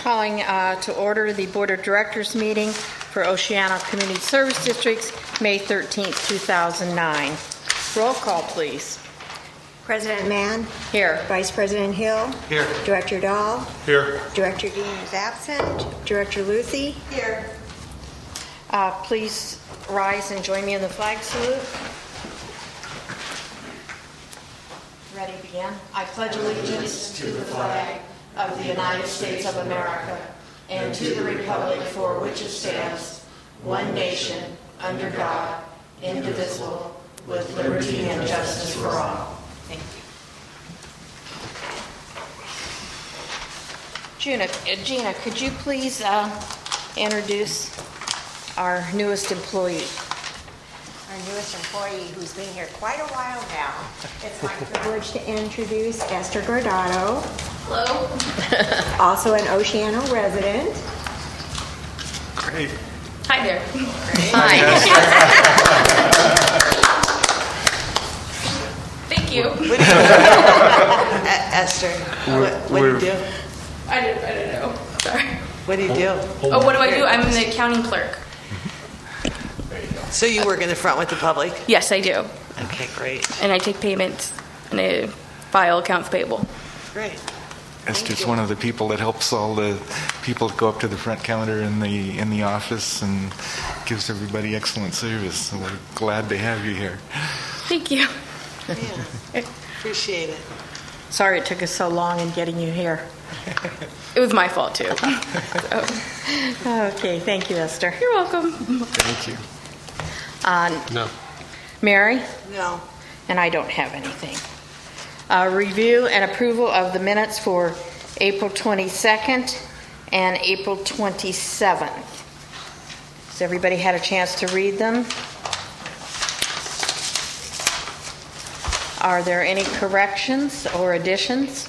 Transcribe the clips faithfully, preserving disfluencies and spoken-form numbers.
Calling uh, to order the Board of Directors meeting for Oceano Community Service Districts, May thirteenth, two thousand nine. Roll call, please. President Mann? Here. Vice President Hill? Here. Director Dahl? Here. Director Dean is absent. Director Luthi? Here. Uh, please rise and join me in the flag salute. Ready, begin. I pledge allegiance to the flag of the United States of America and to the republic for which it stands, one nation, under God, indivisible, with liberty and justice for all. Thank you. Gina, uh, Gina, could you please uh, introduce our newest employee? Our newest employee who's been here quite a while now. It's my privilege to introduce Esther Gordado. Hello. Also an Oceano resident. Great. Hi there. Hi. Thank you. What do you do? Esther, what, what do you do? I didn't, I didn't know. Sorry. What do you do? Oh, what do I do? I'm the accounting clerk. So you work in the front with the public? Yes, I do. Okay, great. And I take payments and I file accounts payable. Great. Esther's one of the people that helps all the people go up to the front counter in the in the office and gives everybody excellent service. So we're glad to have you here. Thank you. Yeah. Appreciate it. Sorry it took us so long in getting you here. It was my fault, too. So. Okay, thank you, Esther. You're welcome. Thank you. Uh, No. Mary? No. And I don't have anything. Uh, review and approval of the minutes for April twenty-second and April twenty-seventh. Has everybody had a chance to read them? Are there any corrections or additions?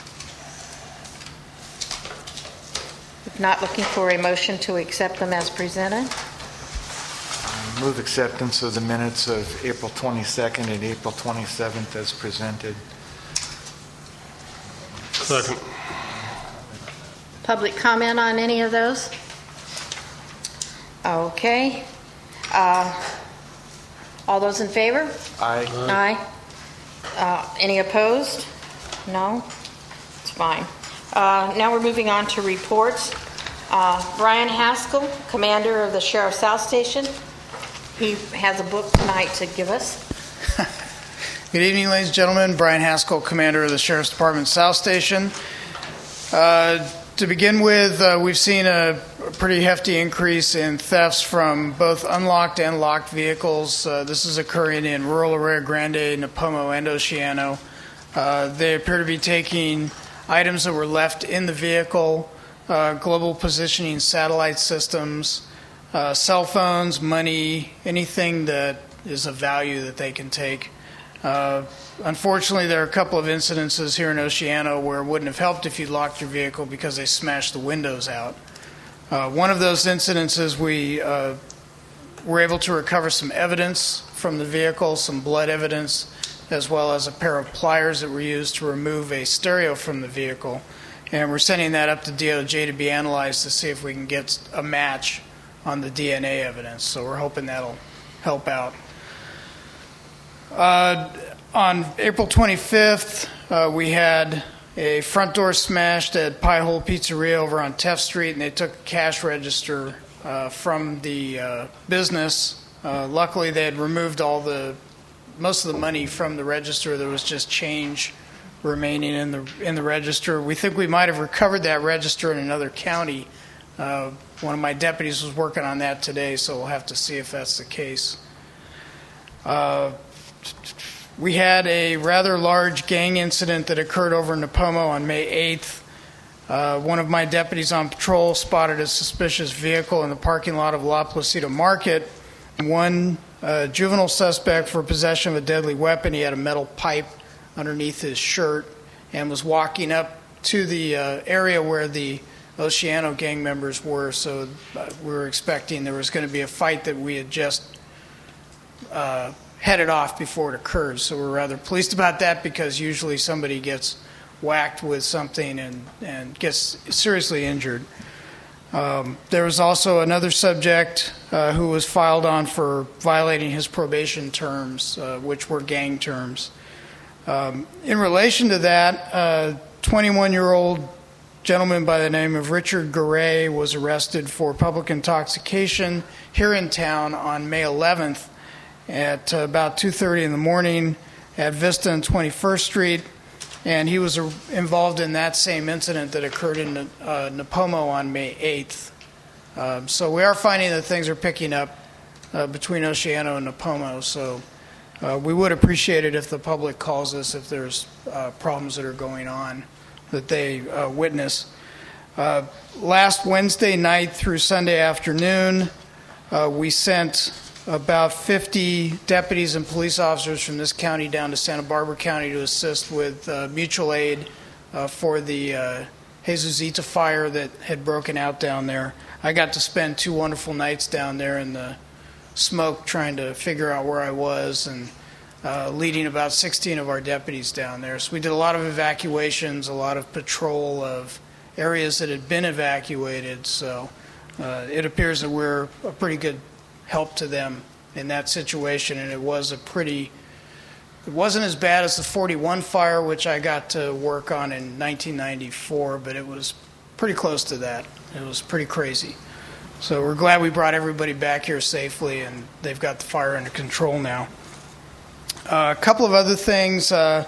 If not, looking for a motion to accept them as presented. Move acceptance of the minutes of April twenty-second and April twenty-seventh as presented. Second. Public comment on any of those? Okay. Uh, all those in favor? Aye. Aye. Uh, any opposed? No? It's fine. Uh, now we're moving on to reports. Uh, Brian Haskell, commander of the Sheriff's South Station. He has a book tonight to give us. Good evening, ladies and gentlemen. Brian Haskell, commander of the Sheriff's Department South Station. Uh, to begin with, uh, we've seen a pretty hefty increase in thefts from both unlocked and locked vehicles. Uh, this is occurring in rural Arroyo Grande, Nipomo, and Oceano. Uh, they appear to be taking items that were left in the vehicle, uh, global positioning satellite systems, uh, cell phones, money, anything that is of value that they can take. Uh, unfortunately, there are a couple of incidences here in Oceano where it wouldn't have helped if you locked your vehicle because they smashed the windows out. Uh, one of those incidences, we uh, were able to recover some evidence from the vehicle, some blood evidence, as well as a pair of pliers that were used to remove a stereo from the vehicle. And we're sending that up to D O J to be analyzed to see if we can get a match on the D N A evidence. So we're hoping that'll help out. Uh, on April twenty-fifth, uh, we had a front door smashed at Pie Hole Pizzeria over on Teff Street, and they took a cash register uh, from the uh, business. Uh, luckily, they had removed all the most of the money from the register. There was just change remaining in the in the register. We think we might have recovered that register in another county. Uh, one of my deputies was working on that today, so we'll have to see if that's the case. Uh, We had a rather large gang incident that occurred over in Nipomo on May eighth. Uh, one of my deputies on patrol spotted a suspicious vehicle in the parking lot of La Placida Market. One uh, juvenile suspect for possession of a deadly weapon. He had a metal pipe underneath his shirt and was walking up to the uh, area where the Oceano gang members were. So uh, we were expecting there was going to be a fight that we had just uh, headed off before it occurred. So we're rather pleased about that because usually somebody gets whacked with something and, and gets seriously injured. Um, there was also another subject uh, who was filed on for violating his probation terms, uh, which were gang terms. Um, in relation to that, a twenty-one-year-old gentleman by the name of Richard Garay was arrested for public intoxication here in town on May eleventh at uh, about two thirty in the morning at Vista and twenty-first Street. And he was uh, involved in that same incident that occurred in uh, Napomo on May eighth. Um, so we are finding that things are picking up uh, between Oceano and Napomo. So uh, we would appreciate it if the public calls us if there's uh, problems that are going on that they uh, witness. Uh, last Wednesday night through Sunday afternoon, uh, we sent about fifty deputies and police officers from this county down to Santa Barbara County to assist with uh, mutual aid uh, for the uh, Jesuita fire that had broken out down there. I got to spend two wonderful nights down there in the smoke trying to figure out where I was and uh, leading about sixteen of our deputies down there. So we did a lot of evacuations, a lot of patrol of areas that had been evacuated. So uh, it appears that we're a pretty good help to them in that situation, and it was a pretty, it wasn't as bad as the forty-one fire, which I got to work on in nineteen ninety-four, but it was pretty close to that. It was pretty crazy. So we're glad we brought everybody back here safely, and they've got the fire under control now. Uh, a couple of other things. Uh,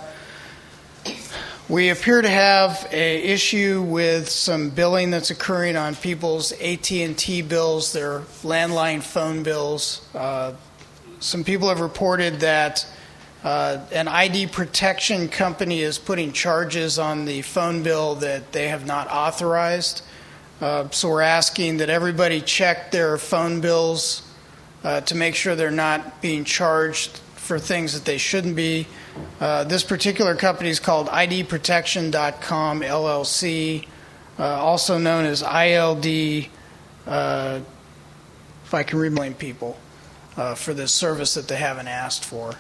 We appear to have a issue with some billing that's occurring on people's A T and T bills, their landline phone bills. Uh, some people have reported that uh, an I D protection company is putting charges on the phone bill that they have not authorized. Uh, so we're asking that everybody check their phone bills uh, to make sure they're not being charged for things that they shouldn't be. Uh, this particular company is called I D protection dot com L L C, uh, also known as I L D, uh, if I can remind people, uh, for this service that they haven't asked for.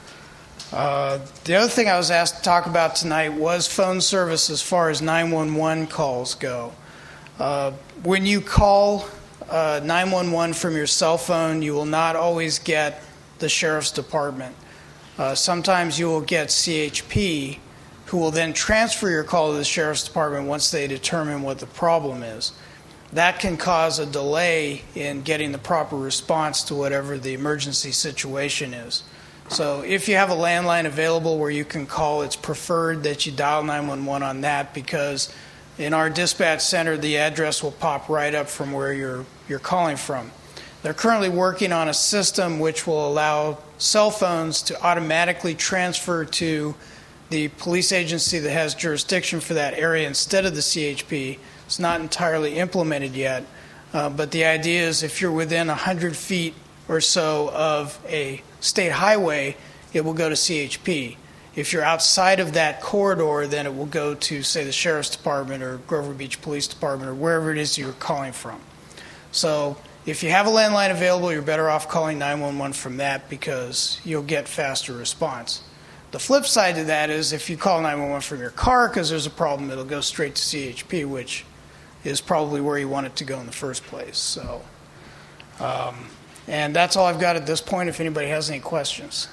Uh, the other thing I was asked to talk about tonight was phone service as far as nine one one calls go. Uh, when you call uh, nine one one from your cell phone, you will not always get the sheriff's department. Uh, sometimes you will get C H P, who will then transfer your call to the sheriff's department once they determine what the problem is. That can cause a delay in getting the proper response to whatever the emergency situation is. So if you have a landline available where you can call, it's preferred that you dial nine one one on that, because in our dispatch center, the address will pop right up from where you're you're calling from. They're currently working on a system which will allow cell phones to automatically transfer to the police agency that has jurisdiction for that area instead of the C H P. It's not entirely implemented yet, uh, but the idea is if you're within one hundred feet or so of a state highway, it will go to C H P. If you're outside of that corridor, then it will go to, say, the Sheriff's Department or Grover Beach Police Department or wherever it is you're calling from. So if you have a landline available, you're better off calling nine one one from that, because you'll get faster response. The flip side to that is if you call nine one one from your car because there's a problem, it'll go straight to C H P, which is probably where you want it to go in the first place. So, um, and that's all I've got at this point, if anybody has any questions.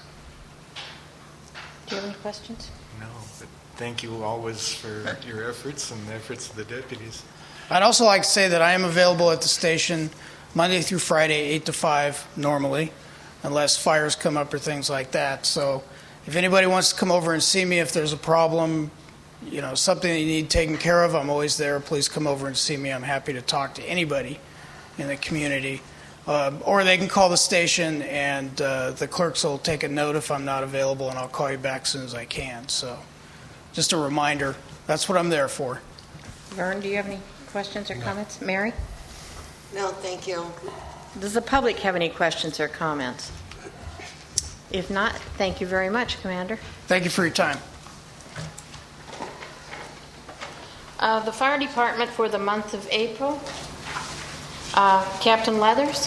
Do you have any questions? No, but thank you always for your efforts and the efforts of the deputies. I'd also like to say that I am available at the station Monday through Friday, eight to five normally, unless fires come up or things like that. So if anybody wants to come over and see me, if there's a problem, you know, something that you need taken care of, I'm always there. Please come over and see me. I'm happy to talk to anybody in the community. Uh, or they can call the station, and uh, the clerks will take a note if I'm not available, and I'll call you back as soon as I can. So just a reminder, that's what I'm there for. Vern, do you have any questions or comments? Mary? No, thank you. Does the public have any questions or comments? If not, thank you very much, Commander. Thank you for your time. Uh, the fire department for the month of April, uh, Captain Leathers,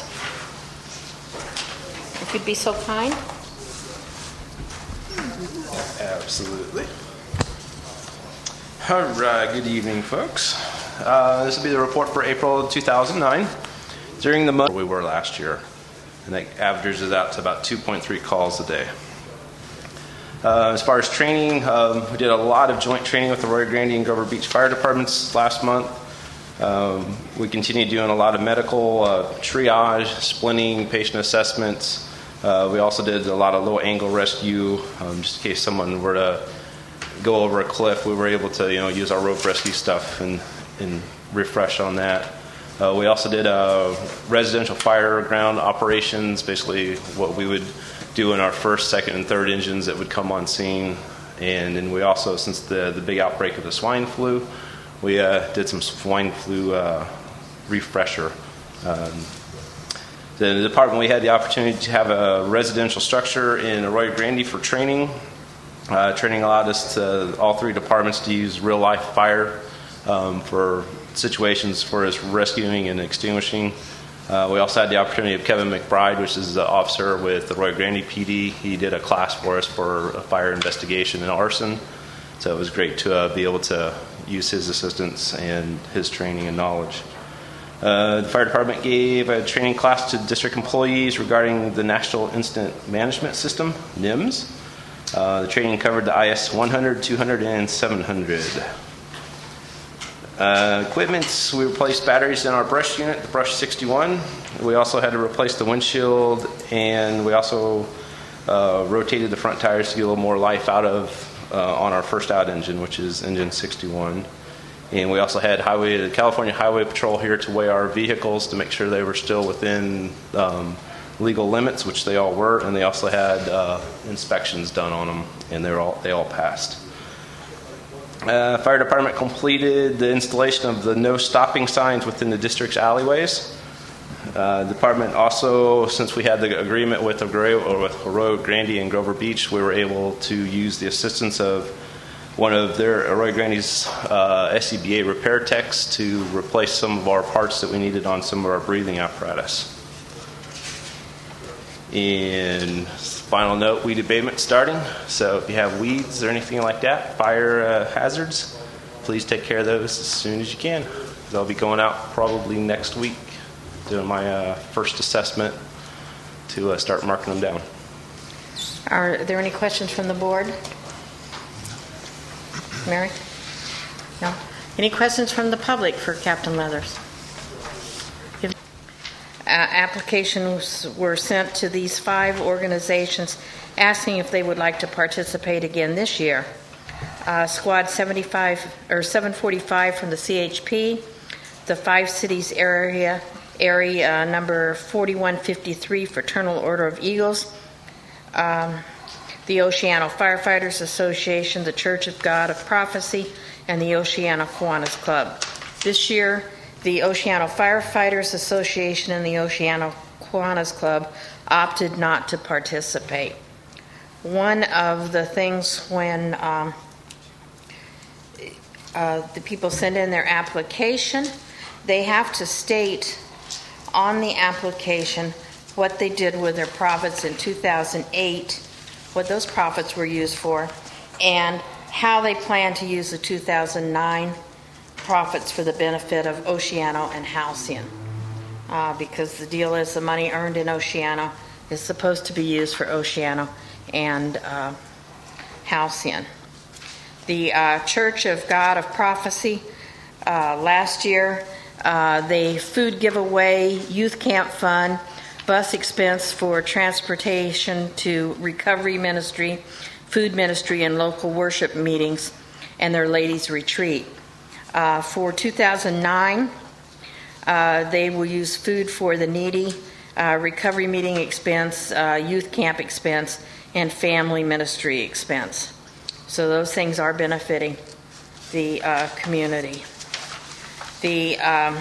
if you'd be so kind. Absolutely. All right, good evening, folks. Uh, this will be the report for April two thousand nine. During the month we were last year, and that averages out to about two point three calls a day. Uh, as far as training, um, we did a lot of joint training with the Arroyo Grande and Grover Beach Fire Departments last month. Um, we continued doing a lot of medical uh, triage, splinting, patient assessments. Uh, we also did a lot of low angle rescue, um, just in case someone were to go over a cliff. We were able to, you know, use our rope rescue stuff and, and refresh on that. Uh, we also did uh, residential fire ground operations, basically what we would do in our first, second, and third engines that would come on scene. And then we also, since the, the big outbreak of the swine flu, we uh, did some swine flu uh, refresher. Um, then the department, we had the opportunity to have a residential structure in Arroyo Grande for training. Uh, training allowed us to, all three departments, to use real-life fire um, for situations for us rescuing and extinguishing. Uh, we also had the opportunity of Kevin McBride, which is the officer with the Arroyo Grande P D. He did a class for us for a fire investigation and arson. So it was great to uh, be able to use his assistance and his training and knowledge. Uh, the fire department gave a training class to district employees regarding the National Incident Management System, NIMS. Uh, the training covered the I S one hundred, two hundred, and seven hundred. Uh, equipment, we replaced batteries in our brush unit, the Brush sixty-one. We also had to replace the windshield, and we also uh, rotated the front tires to get a little more life out of uh, on our first out engine, which is engine sixty-one. And we also had highway, the California Highway Patrol here to weigh our vehicles to make sure they were still within um, legal limits, which they all were, and they also had uh, inspections done on them, and they were all they all passed. Uh, fire department completed the installation of the no stopping signs within the district's alleyways. Uh, the department also, since we had the agreement with Arroyo, or with Arroyo Grande and Grover Beach, we were able to use the assistance of one of their Arroyo Grande's uh, S C B A repair techs to replace some of our parts that we needed on some of our breathing apparatus. And final note, weed abatement starting. So if you have weeds or anything like that, fire uh, hazards, please take care of those as soon as you can. They'll be going out probably next week, doing my uh, first assessment to uh, start marking them down. Are there any questions from the board? Mary? No? Any questions from the public for Captain Leathers? Uh, applications were sent to these five organizations asking if they would like to participate again this year. Uh, Squad seventy-five or seven forty-five from the C H P, the Five Cities area area uh, number forty-one fifty-three Fraternal Order of Eagles, um, the Oceano Firefighters Association, the Church of God of Prophecy, and the Oceano Kiwanis Club. This year, the Oceano Firefighters Association and the Oceano Kiwanis Club opted not to participate. One of the things when um, uh, the people send in their application, they have to state on the application what they did with their profits in two thousand eight, what those profits were used for, and how they plan to use the two thousand nine profits for the benefit of Oceano and Halcyon. Uh, because the deal is the money earned in Oceano is supposed to be used for Oceano and uh, Halcyon. The uh, Church of God of Prophecy, uh, last year, uh, they food giveaway, youth camp fund, bus expense for transportation to recovery ministry, food ministry, and local worship meetings, and their ladies' retreat. Uh, for two thousand nine, uh, they will use food for the needy, uh, recovery meeting expense, uh, youth camp expense, and family ministry expense. So those things are benefiting the uh, community. The um,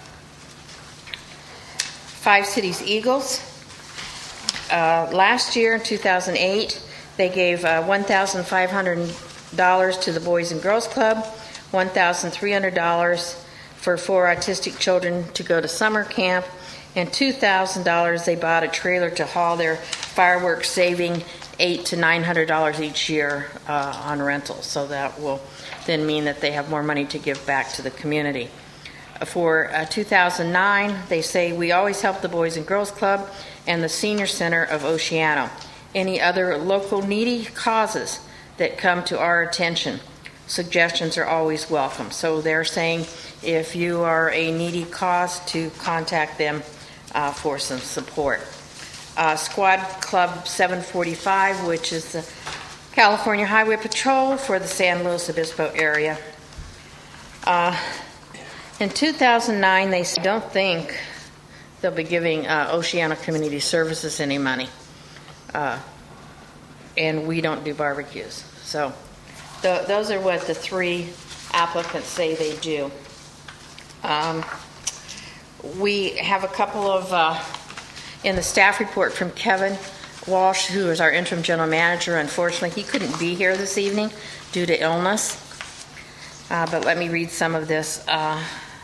Five Cities Eagles, uh, last year in two thousand eight, they gave uh, one thousand five hundred dollars to the Boys and Girls Club, one thousand three hundred dollars for four autistic children to go to summer camp, and two thousand dollars they bought a trailer to haul their fireworks saving eight to nine hundred dollars each year uh, on rentals. So that will then mean that they have more money to give back to the community. For uh, two thousand nine, they say, we always help the Boys and Girls Club and the Senior Center of Oceano. Any other local needy causes that come to our attention, suggestions are always welcome. So they're saying if you are a needy cause, to contact them uh, for some support. Uh, Squad Club seven forty-five, which is the California Highway Patrol for the San Luis Obispo area. Uh, in two thousand nine, they don't think they'll be giving uh, Oceano Community Services any money. Uh, and we don't do barbecues. So th- those are what the three applicants say they do. Um, we have a couple of, uh, in the staff report from Kevin Walsh, who is our interim general manager. Unfortunately, he couldn't be here this evening due to illness. Uh, but let me read some of this. Uh,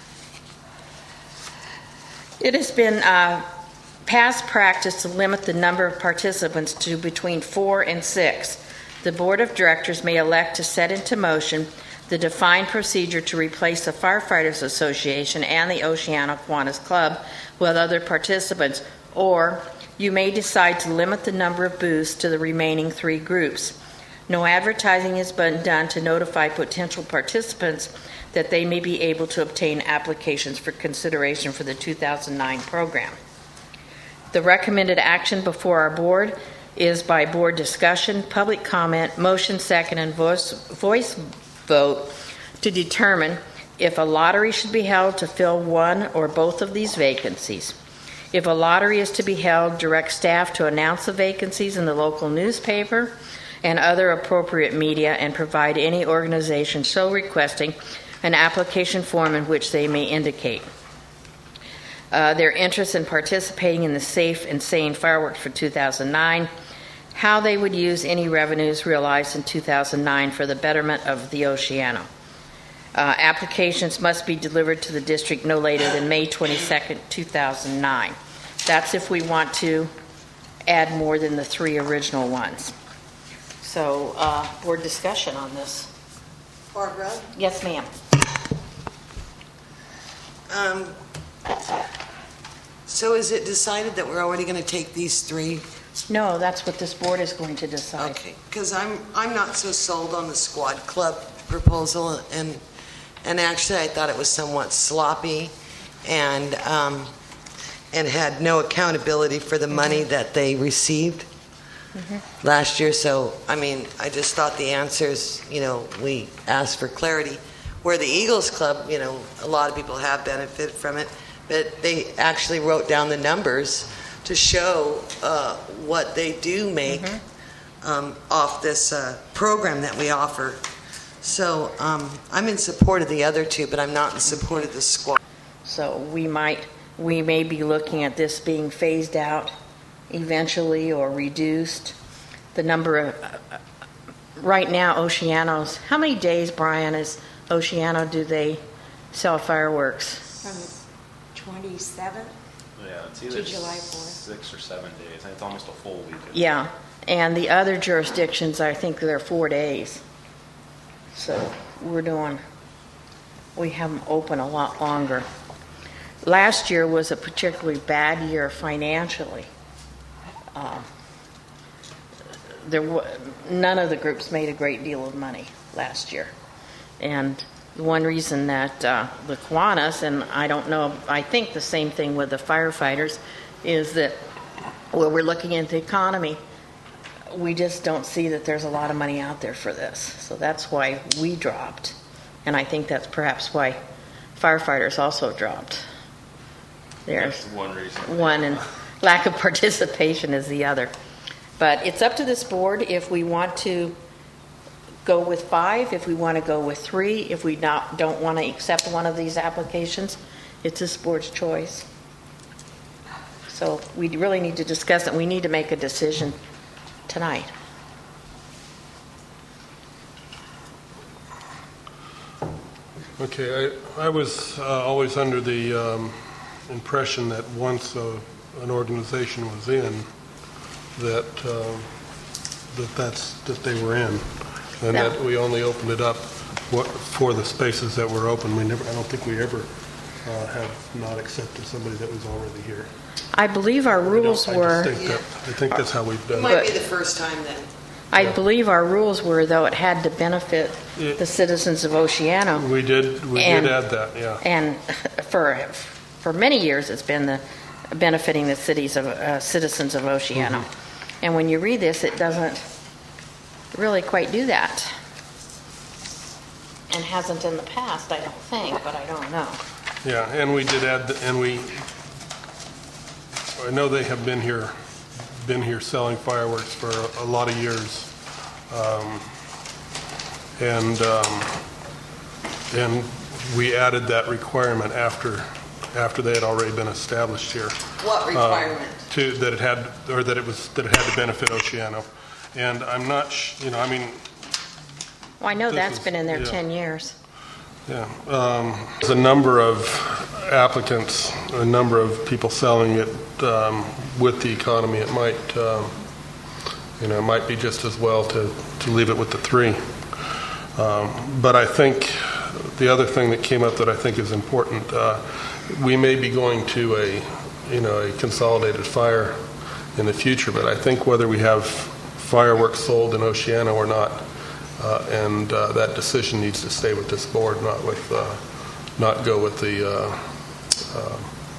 it has been uh, past practice to limit the number of participants to between four and six. The board of directors may elect to set into motion the defined procedure to replace the Firefighters Association and the Oceano Kiwanis Club with other participants, or you may decide to limit the number of booths to the remaining three groups. No advertising has been done to notify potential participants that they may be able to obtain applications for consideration for the two thousand nine program. The recommended action before our board is by board discussion, public comment, motion second, and voice, voice vote to determine if a lottery should be held to fill one or both of these vacancies. If a lottery is to be held, direct staff to announce the vacancies in the local newspaper and other appropriate media, and provide any organization so requesting an application form in which they may indicate uh, their interest in participating in the Safe and Sane Fireworks for two thousand nine, how they would use any revenues realized in two thousand nine for the betterment of the Oceano. Uh, applications must be delivered to the district no later than May twenty-second, two thousand nine. That's if we want to add more than the three original ones. So, uh, board discussion on this. Barbara? Yes, ma'am. Um, so is it decided that we're already going to take these three? No, that's what this board is going to decide. Okay, because I'm I'm not so sold on the squad club proposal, and and actually I thought it was somewhat sloppy, and um, and had no accountability for the money that they received mm-hmm. last year. So I mean, I just thought the answers, you know, we asked for clarity. Where the Eagles Club, you know, a lot of people have benefited from it, but they actually wrote down the numbers to show uh, what they do make mm-hmm. um, off this uh, program that we offer. So um, I'm in support of the other two, but I'm not in support of the squad. So we might, we may be looking at this being phased out eventually or reduced. The number of, uh, right now, Oceano's, how many days, Brian, is Oceano do they sell fireworks? From twenty-seventh Yeah, it's to either July fourth. six or seven days. It's almost a full weekend. Yeah, and the other jurisdictions, I think they're four days. So we're doing, we have them open a lot longer. Last year was a particularly bad year financially. Um, there w- none of the groups made a great deal of money last year. And one reason that uh, the Kiwanis, and I don't know, I think the same thing with the firefighters, is that when we're looking at the economy, we just don't see that there's a lot of money out there for this. So that's why we dropped. And I think that's perhaps why firefighters also dropped. There's That's one reason. one, and lack of participation is the other. But it's up to this board if we want to go with five, if we want to go with three, if we not, don't want to accept one of these applications. It's this board's choice. So we really need to discuss it. We need to make a decision tonight. Okay, I, I was uh, always under the um, impression that once uh, an organization was in, that um, that that's, that they were in, and No. that we only opened it up what- for the spaces that were open. We never, I don't think we ever uh, have not accepted somebody that was already here. I believe our I don't- rules I just were, think that- I think that's how we've It done might it. be the first time then. I believe our rules were, though, it had to benefit Yeah. the citizens of Oceano. We did, we And- did add that, yeah. And for, for many years, it's been the, benefiting the cities of, uh, citizens of Oceano. Mm-hmm. And when you read this, it doesn't really quite do that. And hasn't in the past, I don't think, but I don't know. Yeah, and we did add, the- and we, I know they have been here, been here selling fireworks for a, a lot of years. Um, And, um, and we added that requirement after, after they had already been established here. What requirement? To, that it had, or that it was, that it had to benefit Oceano. And I'm not, sh- you know, I mean, Well, I know This that's is- been in there yeah. ten years. yeah. Um, There's a number of applicants, a number of people selling it um, with the economy. It might, um, you know, it might be just as well to, to leave it with the three. Um, But I think the other thing that came up that I think is important, uh, we may be going to a, you know, a consolidated fire in the future, but I think whether we have fireworks sold in Oceano or not, uh, and uh, that decision needs to stay with this board, not with, uh, not go with the, uh, uh,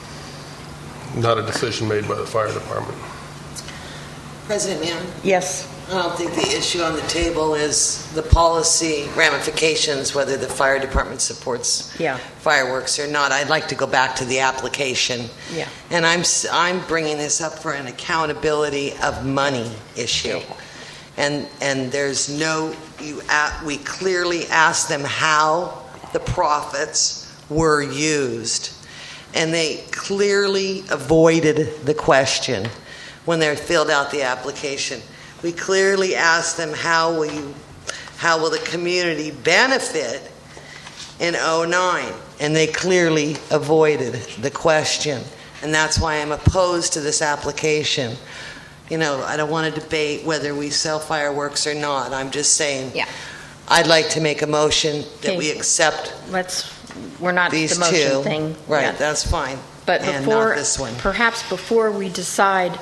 not a decision made by the fire department. President Mann? Yes. I don't think the issue on the table is the policy ramifications, whether the fire department supports Yeah. fireworks or not. I'd like to go back to the application. Yeah. And I'm, s- I'm bringing this up for an accountability of money issue. And, and there's no, you, a- we clearly asked them how the profits were used. And they clearly avoided the question when they filled out the application. We clearly asked them, how will you, how will the community benefit in oh nine? And they clearly avoided the question. And that's why I'm opposed to this application. You know, I don't want to debate whether we sell fireworks or not. I'm just saying, Yeah. I'd like to make a motion that Okay. we accept Let's, we're not these the motion two. thing. Right, yet. that's fine. But And before, not this one. perhaps before we decide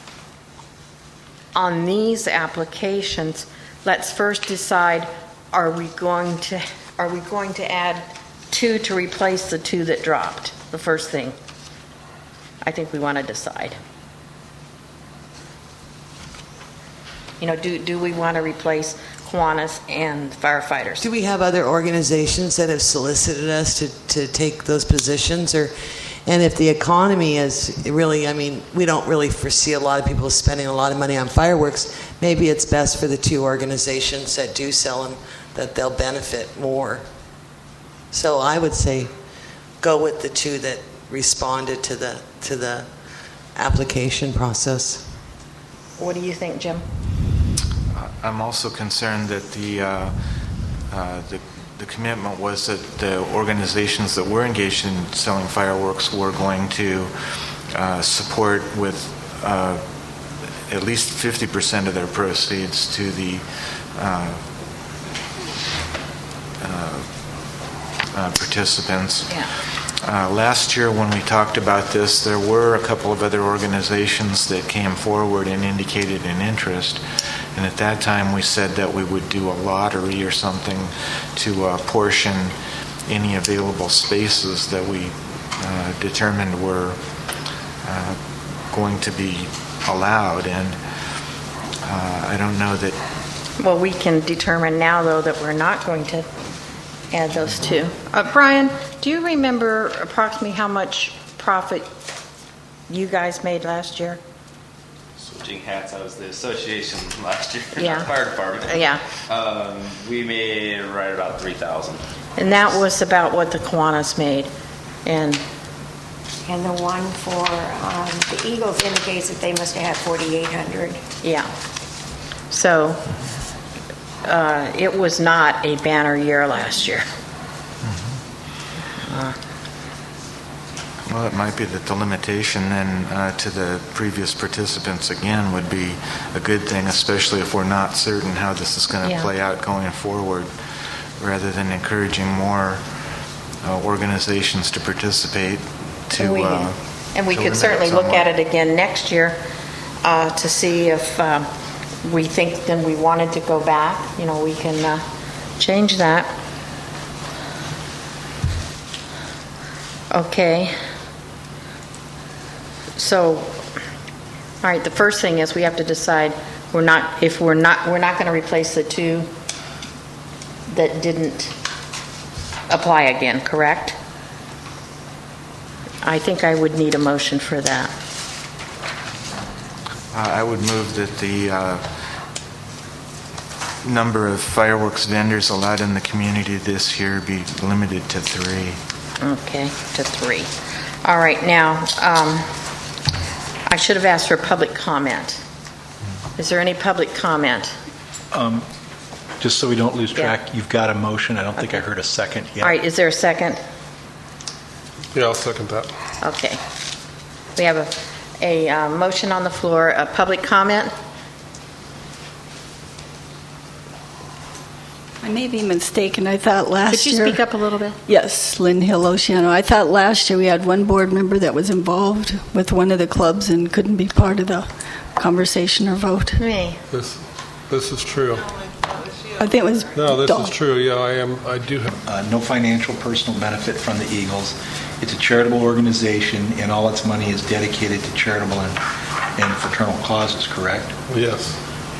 on these applications, let's first decide, are we going to, are we going to add two to replace the two that dropped? The first thing. I think we want to decide. You know, do, do we want to replace Kiwanis and firefighters? Do we have other organizations that have solicited us to, to take those positions? Or, and if the economy is really, I mean, we don't really foresee a lot of people spending a lot of money on fireworks. Maybe it's best for the two organizations that do sell them, that they'll benefit more. So I would say go with the two that responded to the, to the application process. What do you think, Jim? I'm also concerned that the, uh, uh, the the commitment was that the organizations that were engaged in selling fireworks were going to uh, support with uh, at least fifty percent of their proceeds to the uh, uh, uh, participants. Yeah. Uh, last year when we talked about this, there were a couple of other organizations that came forward and indicated an interest. And at that time, we said that we would do a lottery or something to uh, portion any available spaces that we uh, determined were uh, going to be allowed. And uh, I don't know that... Well, we can determine now, though, that we're not going to add those two. Uh, Brian, do you remember approximately how much profit you guys made last year? Switching hats, I was the association last year, Yeah. not fire department. Yeah. Um, we made right about three thousand. And that was about what the Kiwanis made. And And the one for um, the Eagles indicates that they must have had forty-eight hundred. yeah. So uh, it was not a banner year last year. Uh, Well, Well, it might be that the limitation then uh, to the previous participants again would be a good thing, especially if we're not certain how this is going to Yeah. play out going forward, rather than encouraging more uh, organizations to participate. To And we, uh, and we to could limit certainly look somewhat. at it again next year uh, to see if um, we think then we wanted to go back. You know, we can uh, change that. Okay. So, all right, the first thing is we have to decide we're not, if we're not, we're not going to replace the two that didn't apply again, correct? I think I would need a motion for that. Uh, I would move that the uh, number of fireworks vendors allowed in the community this year be limited to three. Okay, to three. All right, now, um, I should have asked for public comment. Is there any public comment? Um, Just so we don't lose Yeah. track, you've got a motion. I don't think I heard a second yet. All right, is there a second? Yeah, I'll second that. Okay. We have a, a uh, motion on the floor, a public comment? I may be mistaken. I thought last Could you year... speak up a little bit? Yes, Lynn Hill Oceano. I thought last year we had one board member that was involved with one of the clubs and couldn't be part of the conversation or vote. Me. This, this is true. I think it was No, this Dawn. is true. Yeah, I am. I do have. Uh, No financial personal benefit from the Eagles. It's a charitable organization, and all its money is dedicated to charitable and, and fraternal causes, correct? Yes.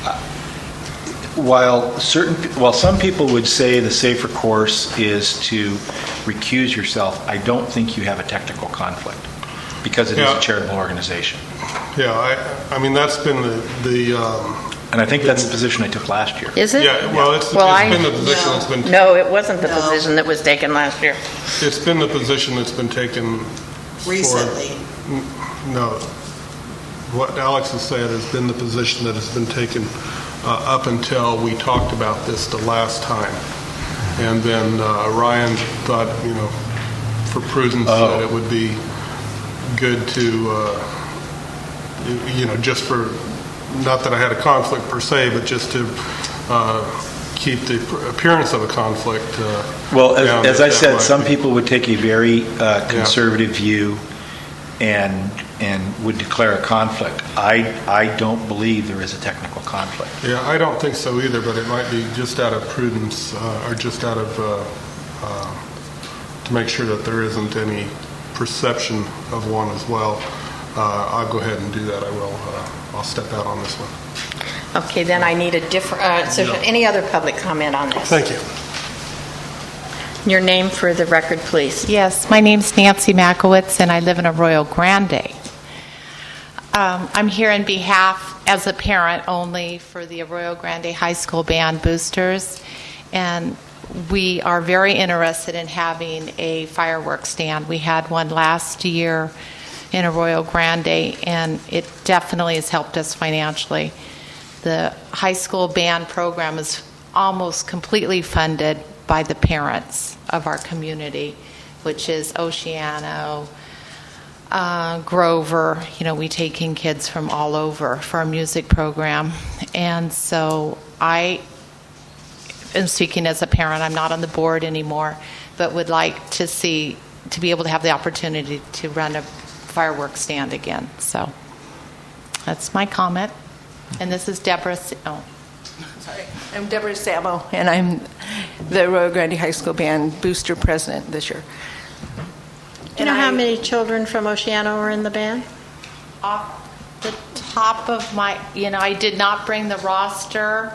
While certain, while some people would say the safer course is to recuse yourself, I don't think you have a technical conflict because it is Yeah. a charitable organization. Yeah. I. I mean, that's been the the. Um, And I think that's the position I took last year. Is it? yeah. Well, it's, Well, it's I- been the position that's been. No, it wasn't the No. position that was taken last year. It's been the position that's been taken. Recently. For, no. What Alex has said has been the position that has been taken uh, up until we talked about this the last time. And then uh, Ryan thought, you know, for prudence, Oh. that it would be good to, uh, you, you know, just for, not that I had a conflict per se, but just to uh, keep the appearance of a conflict. Uh, Well, down as, as that I that said, might some be. people would take a very uh, conservative view and and would declare a conflict. I I don't believe there is a technical conflict. Yeah, I don't think so either, but it might be just out of prudence uh, or just out of, uh, uh, to make sure that there isn't any perception of one as well. Uh, I'll go ahead and do that. I will. Uh, I'll step out on this one. Okay, then I need a different, uh, is there No. any other public comment on this? Thank you. Your name for the record, please. Yes, my name's Nancy Makowitz, and I live in Arroyo Grande. Um, I'm here in behalf, as a parent only, for the Arroyo Grande High School Band Boosters, and we are very interested in having a fireworks stand. We had one last year in Arroyo Grande, and it definitely has helped us financially. The high school band program is almost completely funded by the parents of our community, which is Oceano, uh, Grover. You know, we take in kids from all over for our music program. And so I am speaking as a parent. I'm not on the board anymore, but would like to see, to be able to have the opportunity to run a fireworks stand again. So that's my comment. And this is Deborah. Oh. Sorry. I'm Deborah Samo, and I'm the Arroyo Grande High School Band Booster President this year. Do you know how many children from Oceano are in the band? Off the top of my, you know, I did not bring the roster.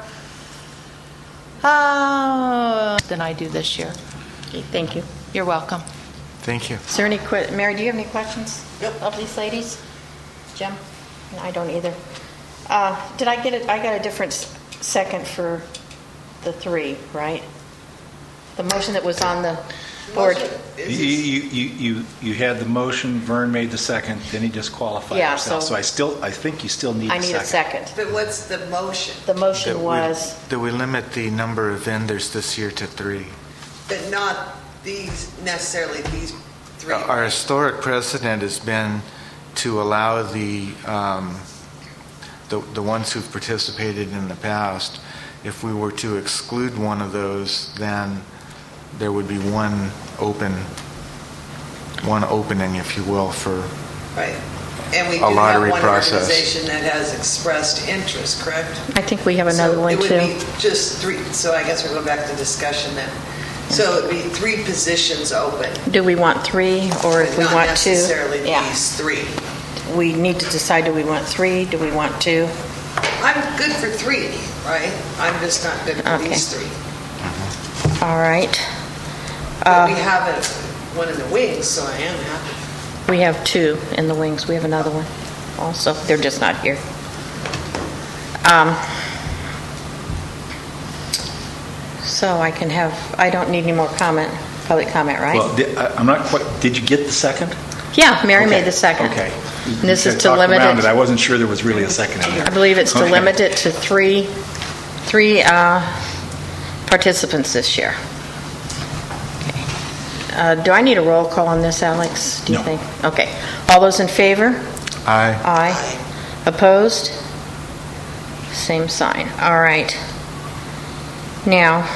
Uh, than I do this year. Okay, thank you. You're welcome. Thank you. Is there any que- Mary, do you have any questions of these ladies? Jim? No, I don't either. Uh, did I get it? I got a different s- second for the three, right? The motion that was on the board. You, you, you, you, you had the motion, Vern made the second, then he disqualified Yeah, himself. so- So I still, I think you still need I a need a second. second. But what's the motion? The motion That we- was, that we limit the number of vendors this year to three. But not these, necessarily these three. Our historic precedent has been to allow the, um, the the ones who've participated in the past. If we were to exclude one of those, then there would be one open, one opening, if you will, for Right. And we a do have lottery one process. organization that has expressed interest, correct? I think we have another So one it would too. be just three, so I guess we're going back to discussion then. So it'd be three positions open. Do we want three, or if we Not want two? necessarily Yeah. these three. We need to decide, do we want three, do we want two? I'm good for three, right? I'm just not good for Okay. these three. All right. But Uh, we have a, one in the wings, so I am happy. We have two in the wings. We have another one also. They're just not here. Um, so I can have, I don't need any more comment, public comment, right? Well, di- I- I'm not quite, did you get the second? Yeah, Mary Okay, made the second. Okay. And this You is to talked limit around it. I wasn't sure there was really a second in there. I believe it's to Okay. limit it to three, three uh, participants this year. Okay. Uh, do I need a roll call on this, Alex? Do you No. think? Okay. All those in favor? Aye. Aye. Opposed? Same sign. All right. Now,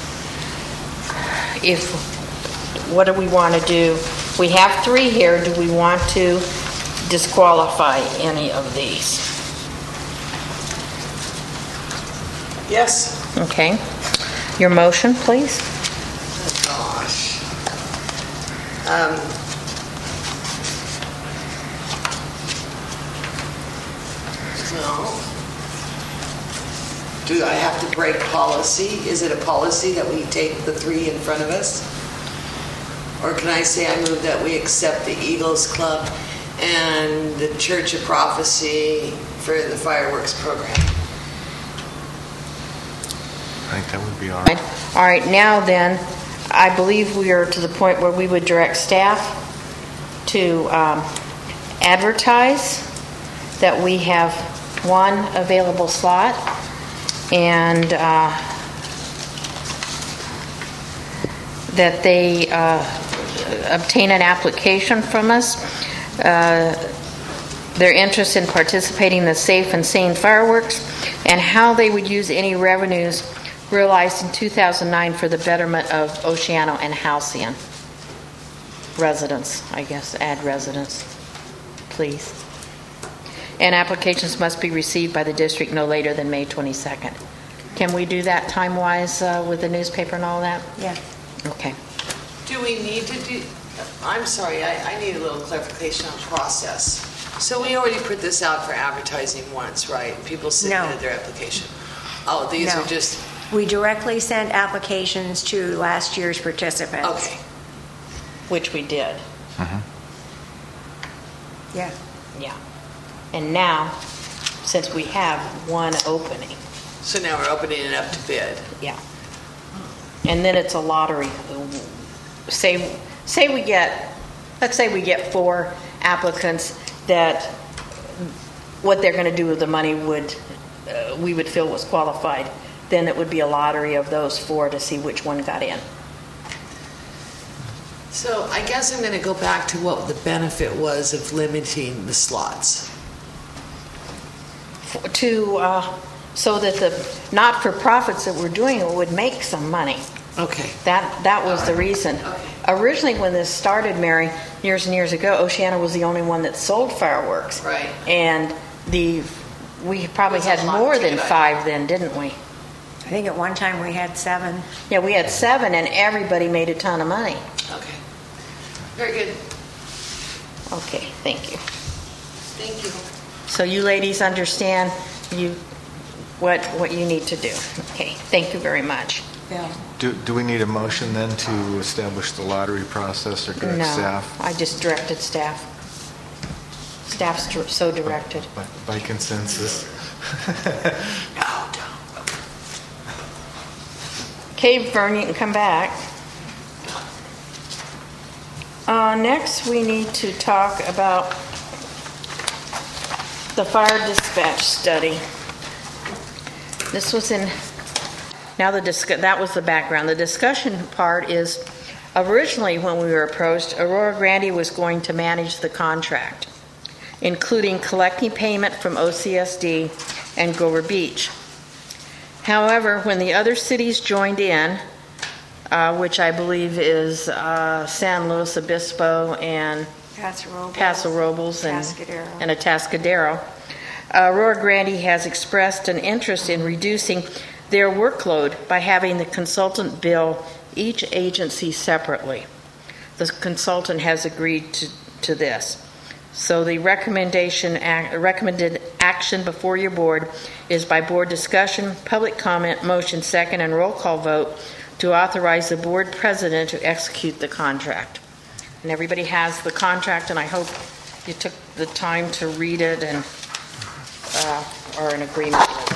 if, what do we want to do? We have three here. Do we want to disqualify any of these? Yes. Okay. Your motion, please. Gosh. Um, so, do I have to break policy? Is it a policy that we take the three in front of us? Or can I say I move that we accept the Eagles Club and the Church of Prophecy for the fireworks program? I think that would be all right. All right, now then, I believe we are to the point where we would direct staff to um, advertise that we have one available slot, and uh, that they uh, obtain an application from us. Uh, their interest in participating in the safe and sane fireworks, and how they would use any revenues realized in two thousand nine for the betterment of Oceano and Halcyon residents, I guess, add residents, please. And applications must be received by the district no later than May twenty-second. Can we do that time-wise uh, with the newspaper and all that? Yeah. Okay. Do we need to do, I'm sorry, I, I need a little clarification on process. So we already put this out for advertising once, right? People submitted No. their application. Oh, these No. are just, We directly sent applications to last year's participants. okay. Which we did. Yeah. Yeah. And now, since we have one opening, So now we're opening it up to bid. yeah. And then it's a lottery. Say, say we get, let's say we get four applicants that what they're going to do with the money would, uh, we would feel was qualified. Then it would be a lottery of those four to see which one got in. So I guess I'm going to go back to what the benefit was of limiting the slots. F- To, uh, so that the not-for-profits that we're doing it would make some money. Okay. That, that was the reason. Okay. Originally, when this started, Mary, years and years ago, Oceana was the only one that sold fireworks. Right. And the, we probably It was a had hot more than ticket item. five then, didn't we? I think at one time we had seven. Yeah, we had seven, and everybody made a ton of money. Okay. Very good. Okay, thank you. Thank you. So you ladies understand you, what, what you need to do. Okay, thank you very much. Yeah. Do, do we need a motion then to establish the lottery process or direct No, staff? I just directed staff. Staff's dir- so directed. By, by consensus? No, don't. Okay, Vern, you can come back. Uh, next, we need to talk about the fire dispatch study. This was in, now the discuss, that was the background. The discussion part is Originally, when we were approached, Aurora Grande was going to manage the contract, including collecting payment from O C S D and Grover Beach. However, when the other cities joined in, uh, which I believe is uh, San Luis Obispo and Paso Robles, Paso Robles and, Atascadero. and Atascadero, uh, Aurora Grande has expressed an interest in reducing their workload by having the consultant bill each agency separately. The consultant has agreed to, to this. So the recommendation, act, recommended action before your board is by board discussion, public comment, motion second, and roll call vote to authorize the board president to execute the contract. And everybody has the contract, and I hope you took the time to read it and uh, are in agreement with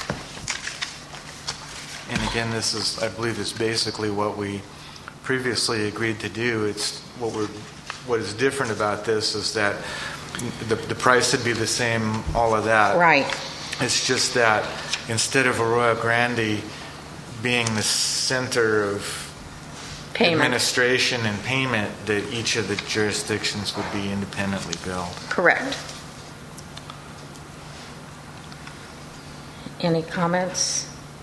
it. And again, this is, I believe, is basically what we previously agreed to do. It's what we're, what is different about this is that the, the price would be the same, all of that. Right. It's just that instead of Arroyo Grande being the center of Payment. administration and payment, that each of the jurisdictions would be independently billed. Correct. Any comments?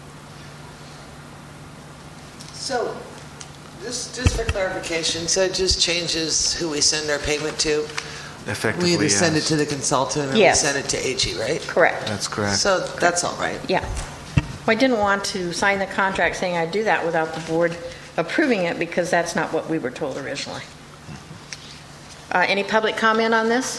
So, just, just for clarification, so it just changes who we send our payment to? Effectively, We either send it yes. to the consultant or Yes. we send it to A G, right? Correct. That's correct. So that's all right. Yeah. Well, I didn't want to sign the contract saying I'd do that without the board approving it, because that's not what we were told originally. Uh, any public comment on this?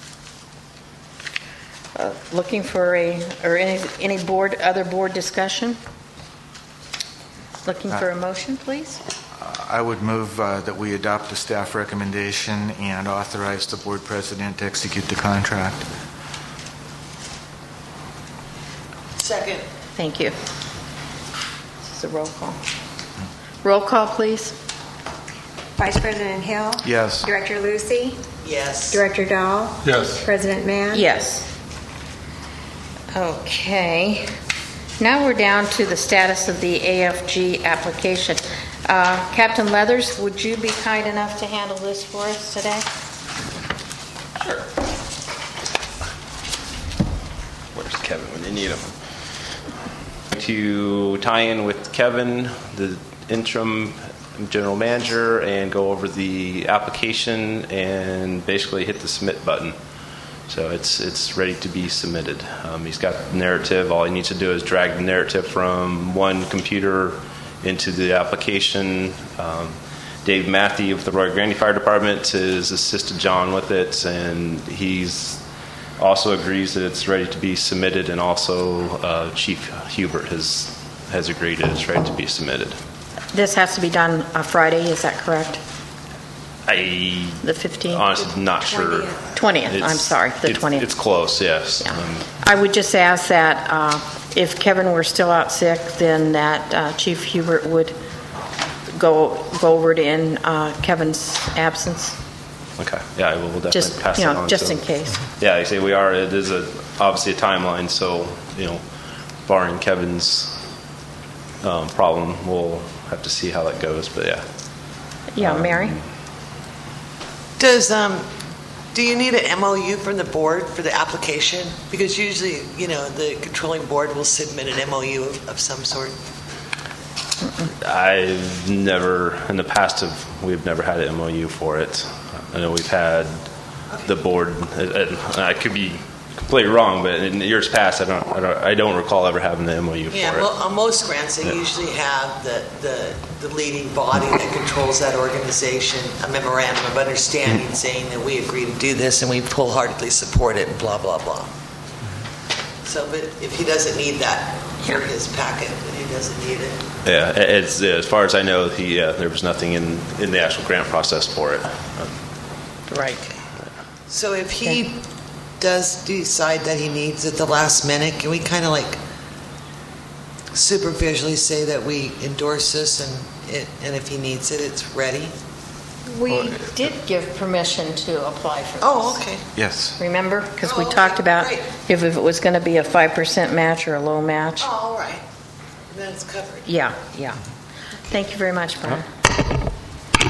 Uh, looking for a, or any, any board, other board discussion? Looking for a motion, please? I would move uh, that we adopt the staff recommendation and authorize the board president to execute the contract. Second. Thank you. This is a roll call. Roll call, please. Vice President Hill? Yes. Director Lucy? Yes. Director Dahl? Yes. President Mann? Yes. Okay. Now we're down to the status of the A F G application. Uh, Captain Leathers, would you be kind enough to handle this for us today? Sure. Where's Kevin when you need him? To tie in with Kevin, the interim general manager, and go over the application and basically hit the submit button. So it's it's ready to be submitted. Um, he's got the narrative. All he needs to do is drag the narrative from one computer into the application. Um, Dave Matthew with the Arroyo Grande Fire Department has assisted John with it, and he's also agrees that it's ready to be submitted, and also uh, Chief Hubert has has agreed that it's ready to be submitted. This has to be done uh, Friday, is that correct? I The fifteenth? honestly not sure. twentieth, I'm It's- sorry, the it's- twentieth. It's close, yes. Yeah. Um, I would just ask that uh, if Kevin were still out sick, then that uh, Chief Hubert would go go over it in uh, Kevin's absence, Okay, yeah, I will definitely just, pass you that know, on. just to- in case. Yeah, I say we are, it is a, obviously a timeline, so, you know, barring Kevin's um, problem, we'll have to see how that goes, but yeah. Yeah, Mary? Does, um, do you need an M O U from the board for the application? Because usually, you know, the controlling board will submit an M O U of, of some sort. I've never, in the past, have, we've never had an M O U for it. I know we've had the board, and I could be completely wrong, but in years past, I don't, I don't, I don't recall ever having the M O U for Yeah, it. well, on most grants, they Yeah. usually have the, the, the leading body that controls that organization, a memorandum of understanding saying that we agree to do this and we wholeheartedly support it, and blah, blah, blah. So, but if he doesn't need that for his packet, then he doesn't need it. Yeah, it's, as far as I know, he, uh, there was nothing in, in the actual grant process for it. Um, Right. So if he does decide that he needs it the last minute, can we kind of like superficially say that we endorse this, and it, and if he needs it, it's ready? We did give permission to apply for this. Oh, okay. Yes. Remember? Because we Oh, okay, talked about great. if, if it was going to be a five percent match or a low match. Oh, all right. Then it's covered. Yeah, yeah. Thank you very much, Brian.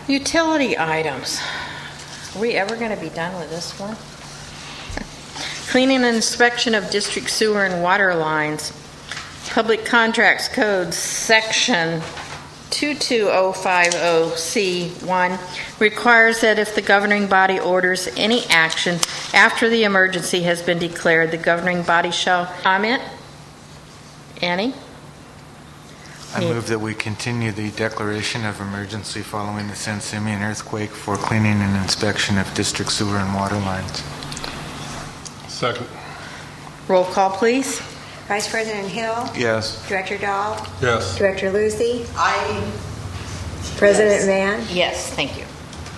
Utility items. Are we ever going to be done with this one? Cleaning and inspection of district sewer and water lines. Public Contracts Code, Section two two zero five zero C one requires that if the governing body orders any action after the emergency has been declared, the governing body shall comment. Annie? I move that we continue the declaration of emergency following the San Simeon earthquake for cleaning and inspection of district sewer and water lines. Second. Roll call, please. Vice President Hill? Yes. Director Dahl? Yes. Director Lucy? I, President Mann? Yes, thank you.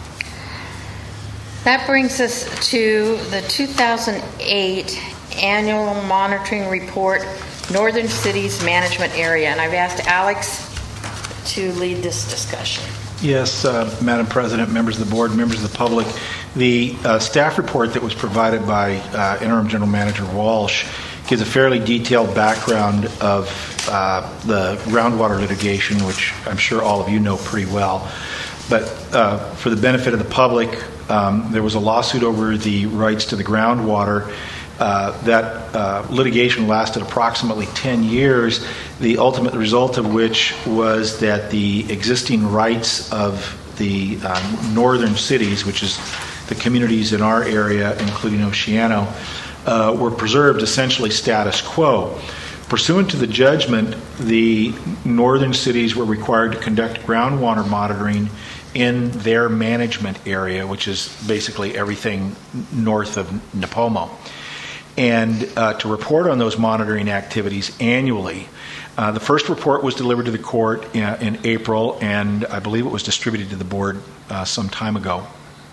That brings us to the two thousand eight Annual Monitoring Report, Northern Cities Management Area, and I've asked Alex to lead this discussion. Yes, uh, Madam President, members of the board, members of the public, the uh, staff report that was provided by uh, Interim General Manager Walsh gives a fairly detailed background of uh, the groundwater litigation, which I'm sure all of you know pretty well. But uh, for the benefit of the public, um, there was a lawsuit over the rights to the groundwater. Uh, that uh, litigation lasted approximately ten years, the ultimate result of which was that the existing rights of the uh, northern cities, which is the communities in our area, including Oceano, uh, were preserved essentially status quo. Pursuant to the judgment, the northern cities were required to conduct groundwater monitoring in their management area, which is basically everything north of Nipomo, and uh, to report on those monitoring activities annually. Uh, the first report was delivered to the court in, in April, and I believe it was distributed to the board uh, some time ago.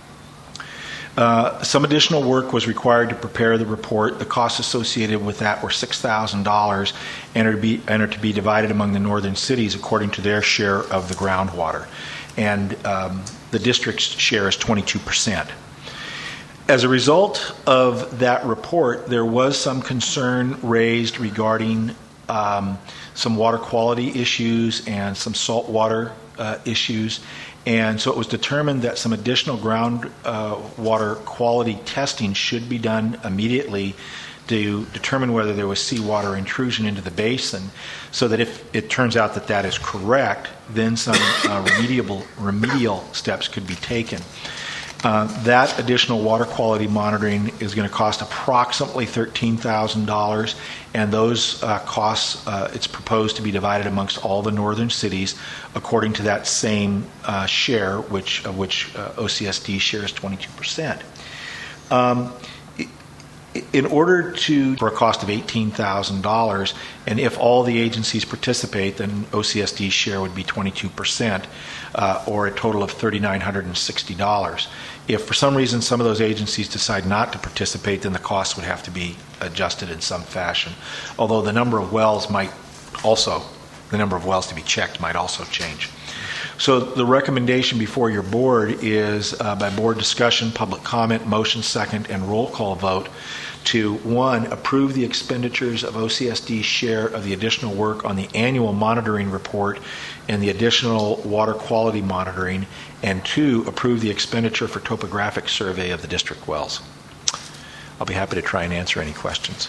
Uh, some additional work was required to prepare the report. The costs associated with that were six thousand dollars and are to be, and are to be divided among the northern cities according to their share of the groundwater. And um, the district's share is twenty-two percent. As a result of that report, there was some concern raised regarding um, some water quality issues and some saltwater uh, issues. And so it was determined that some additional groundwater uh, quality testing should be done immediately to determine whether there was seawater intrusion into the basin, so that if it turns out that that is correct, then some uh, remediable, remedial steps could be taken. Uh, that additional water quality monitoring is going to cost approximately thirteen thousand dollars, and those uh, costs, uh, it's proposed to be divided amongst all the northern cities according to that same uh, share, which of which uh, O C S D shares twenty-two percent. Um, in order to, for a cost of eighteen thousand dollars, and if all the agencies participate, then O C S D's share would be twenty-two percent, uh, or a total of three thousand nine hundred sixty dollars. If for some reason some of those agencies decide not to participate, then the costs would have to be adjusted in some fashion. Although the number of wells might also, the number of wells to be checked might also change. So the recommendation before your board is uh, by board discussion, public comment, motion second, and roll call vote to, one, approve the expenditures of O C S D's share of the additional work on the annual monitoring report and the additional water quality monitoring, and two, approve the expenditure for topographic survey of the district wells. I'll be happy to try and answer any questions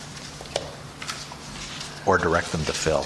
or direct them to Phil.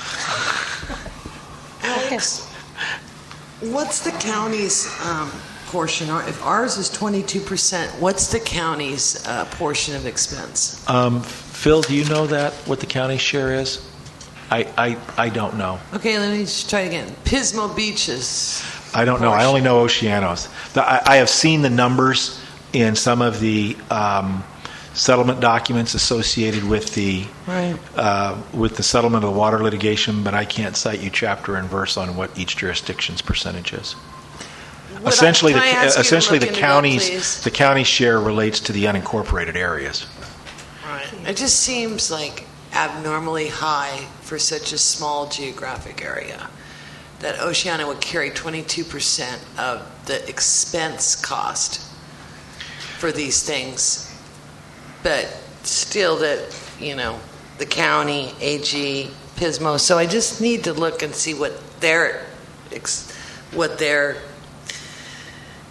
Alex, what's the county's um, portion? Or if ours is twenty-two percent, what's the county's uh, portion of expense? Um, Phil, do you know that, what the county share is? I, I, I don't know. Okay, let me just try it again. Pismo Beaches. I don't know. I only know Oceanos. The, I, I have seen the numbers in some of the um, settlement documents associated with the right. uh, with the settlement of the water litigation, but I can't cite you chapter and verse on what each jurisdiction's percentage is. Would essentially, I, the essentially the county's that, the county share relates to the unincorporated areas. Right. It just seems like abnormally high for such a small geographic area that Oceano would carry twenty-two percent of the expense cost for these things, but still that, you know, the county, A G, Pismo. So I just need to look and see what their what their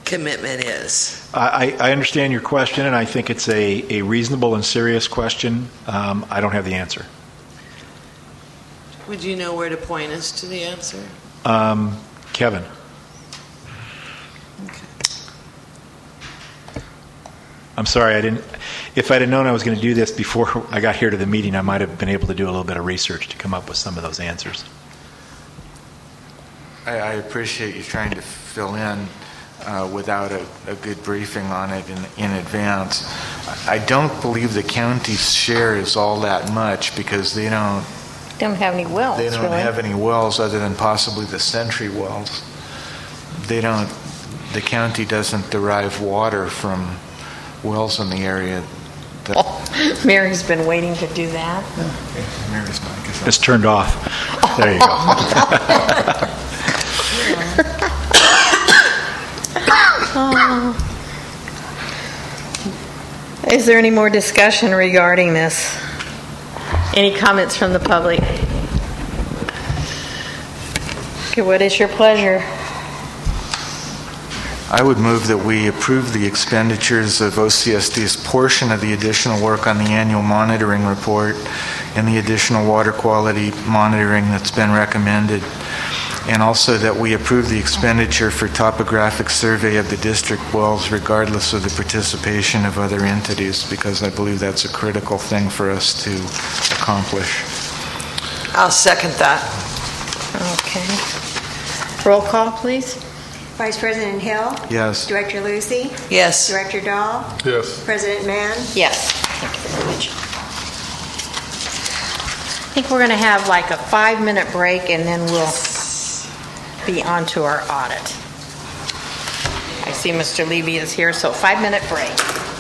commitment is. I, I understand your question, and I think it's a, a reasonable and serious question. Um, I don't have the answer. Would you know where to point us to the answer? Um, Kevin. I'm sorry, I didn't. If I'd have known I was going to do this before I got here to the meeting, I might have been able to do a little bit of research to come up with some of those answers. I, I appreciate you trying to fill in uh, without a, a good briefing on it in, in advance. I don't believe the county's share is all that much because they don't. They don't have any wells. They don't really. have any wells other than possibly the Century wells. They don't. The county doesn't derive water from wells in the area. That oh, Mary's been waiting to do that. Okay. Mary's mic is It's turned off. There you go. Oh. Is there any more discussion regarding this? Any comments from the public? Okay, what is your pleasure? I would move that we approve the expenditures of O C S D's portion of the additional work on the annual monitoring report and the additional water quality monitoring that's been recommended, and also that we approve the expenditure for topographic survey of the district wells regardless of the participation of other entities, because I believe that's a critical thing for us to accomplish. I'll second that. Okay. Roll call, please. Vice President Hill? Yes. Director Lucy? Yes. Director Dahl? Yes. President Mann? Yes. Thank you very much. I think we're going to have like a five-minute break, and then we'll be on to our audit. I see Mister Levy is here, so five-minute break.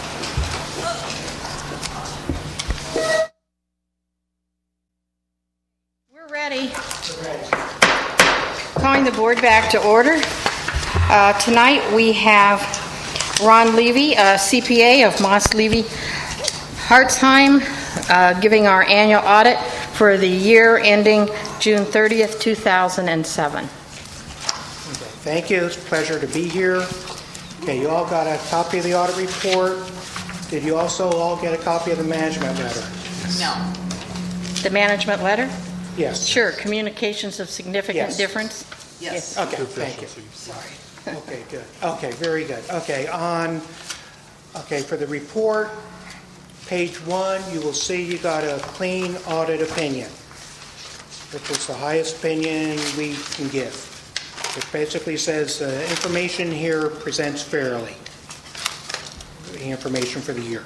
We're ready. Calling the board back to order. Uh, tonight we have Ron Levy, a C P A of Moss Levy Hartzheim, uh, giving our annual audit for the year ending June thirtieth, two thousand seven. Thank you. It's a pleasure to be here. Okay, you all got a copy of the audit report. Did you also all get a copy of the management letter? No. The management letter? Yes. Sure. Communications of significant Yes. difference? Yes. Okay, thank you. Sorry. Okay, good. Okay, very good. Okay, on, okay, for the report, page one, you will see you got a clean audit opinion, which is the highest opinion we can give. It basically says the information here presents fairly, the information for the year.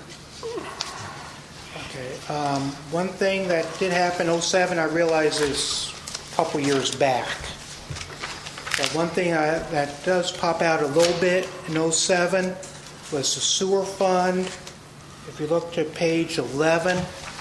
Okay, um, one thing that did happen in oh seven, I realize is a couple years back. But one thing I, that does pop out a little bit in oh seven was the sewer fund. If you look to page eleven,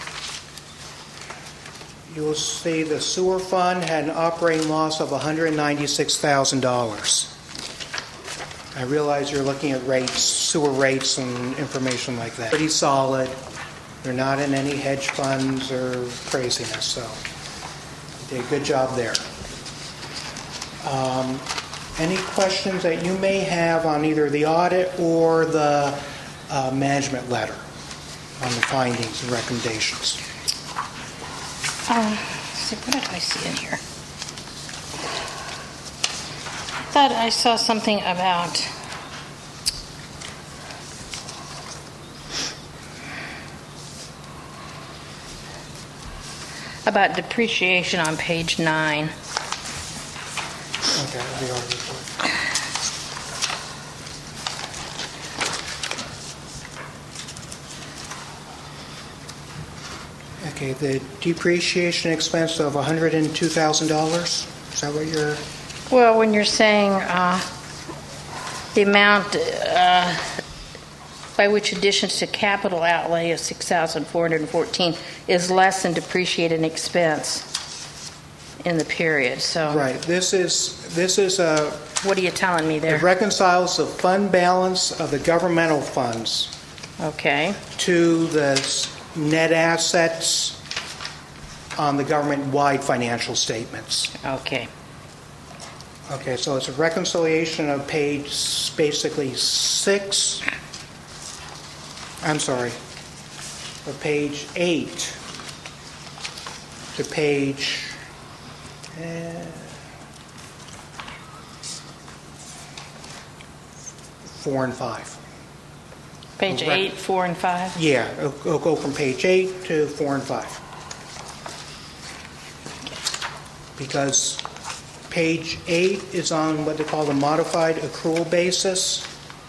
you will see the sewer fund had an operating loss of one hundred ninety-six thousand dollars. I realize you're looking at rates, sewer rates and information like that. Pretty solid. They're not in any hedge funds or craziness, so you did a good job there. Um, any questions that you may have on either the audit or the uh, management letter on the findings and recommendations? Uh, see, what did I see in here? I thought I saw something about about depreciation on page nine. Okay, the audit report. Okay, the depreciation expense of one hundred two thousand dollars. Is that what you're? Well, when you're saying uh, the amount uh, by which additions to capital outlay of six thousand four hundred fourteen is less than depreciated expense in the period, so Right. This is this is a. What are you telling me there? It reconciles the fund balance of the governmental funds. Okay. To the net assets on the government-wide financial statements. Okay. Okay, so it's a reconciliation of page s- basically six, I'm sorry, of page eight to page uh, four and five. Page Correct. eight, four, and five? Yeah, it'll, it'll go from page eight to four and five. Because page eight is on what they call the modified accrual basis,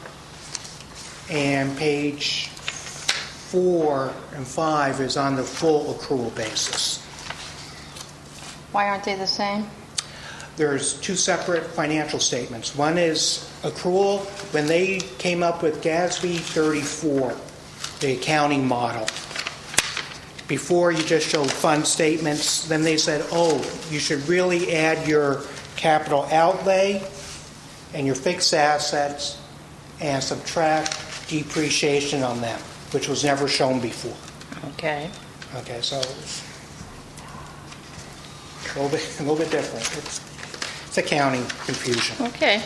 and page four and five is on the full accrual basis. Why aren't they the same? There's two separate financial statements. One is accrual. When they came up with GASB thirty-four, the accounting model, before you just showed fund statements, then they said, oh, you should really add your capital outlay and your fixed assets and subtract depreciation on them, which was never shown before. Okay. Okay, so a little bit, a little bit different. It's, it's accounting confusion. Okay.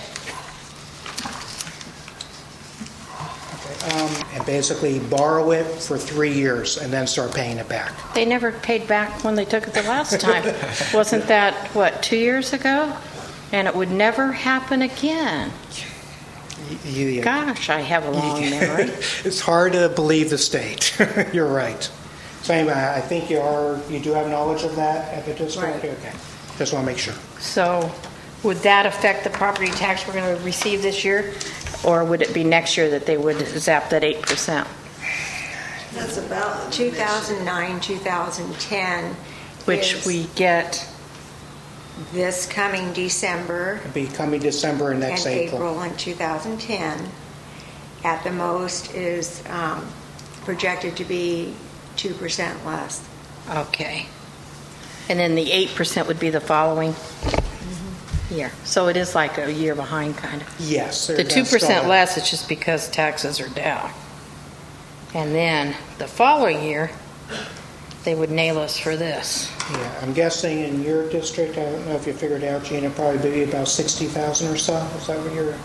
Um, and basically borrow it for three years and then start paying it back. They never paid back when they took it the last time. Wasn't that, what, two years ago? And it would never happen again. You, you, Gosh, I have a long memory. It's hard to believe the state. You're right. So anyway, I think you are. You do have knowledge of that at the district. Right. Okay. Just want to make sure. So would that affect the property tax we're going to receive this year? Or would it be next year that they would zap that eight percent? That's about two thousand nine, two thousand ten. Which is we get this coming December It'll be coming December and next and April. April in two thousand ten. At the most is um, projected to be two percent less. Okay. And then the eight percent would be the following year. So it is like a year behind, kind of. Yes. The they're two gonna start percent out. less is just because taxes are down. And then the following year, they would nail us for this. Yeah, I'm guessing in your district, I don't know if you figured out, Gina, it'd probably be about sixty thousand or so. Is that what you're?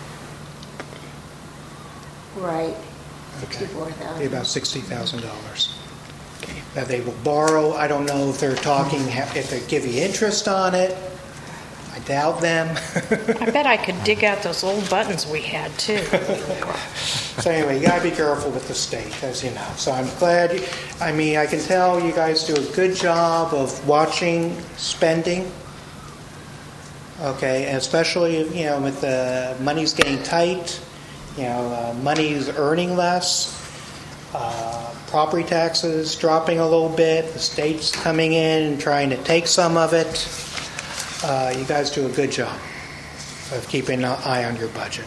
Right. Okay. sixty-four Be thousand. about sixty thousand dollars. That they will borrow. I don't know if they're talking, if they give you interest on it. I doubt them. I bet I could dig out those old buttons we had, too. So anyway, you gotta be careful with the state, as you know. So I'm glad, you, I mean, I can tell you guys do a good job of watching spending. Okay, and especially, you know, with the money's getting tight, you know, uh, money's earning less, uh, property taxes dropping a little bit, the state's coming in and trying to take some of it. Uh, you guys do a good job of keeping an eye on your budget.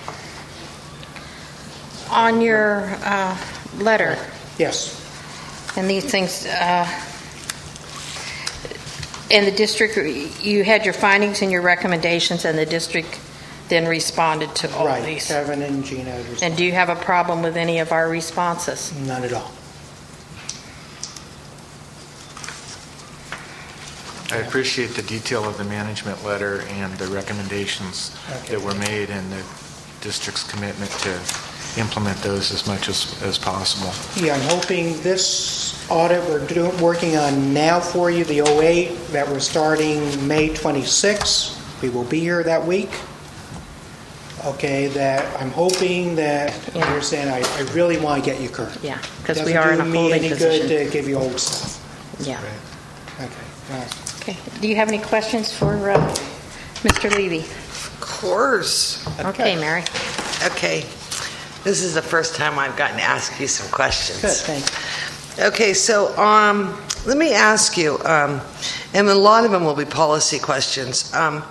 On your uh, letter, Yes. and these things, uh, in the district, you had your findings and your recommendations, and the district then responded to all Right, these. Kevin and Gina. responded. And do you have a problem with any of our responses? None at all. I appreciate the detail of the management letter and the recommendations Okay. that were made and the district's commitment to implement those as much as, as possible. Yeah, I'm hoping this audit we're doing, working on now for you, the oh eight, that we're starting May twenty-sixth. We will be here that week. Okay, that I'm hoping that, Yeah. you're saying, I, I really want to get you current. Yeah, because we are in a Doesn't do me holding any position. good to give you old stuff. Yeah. Okay. uh, Okay. Do you have any questions for uh, Mister Levy? Of course. Okay, Mary. Okay. This is the first time I've gotten to ask you some questions. Good, thanks. Okay, so um, let me ask you, um, and a lot of them will be policy questions. Um,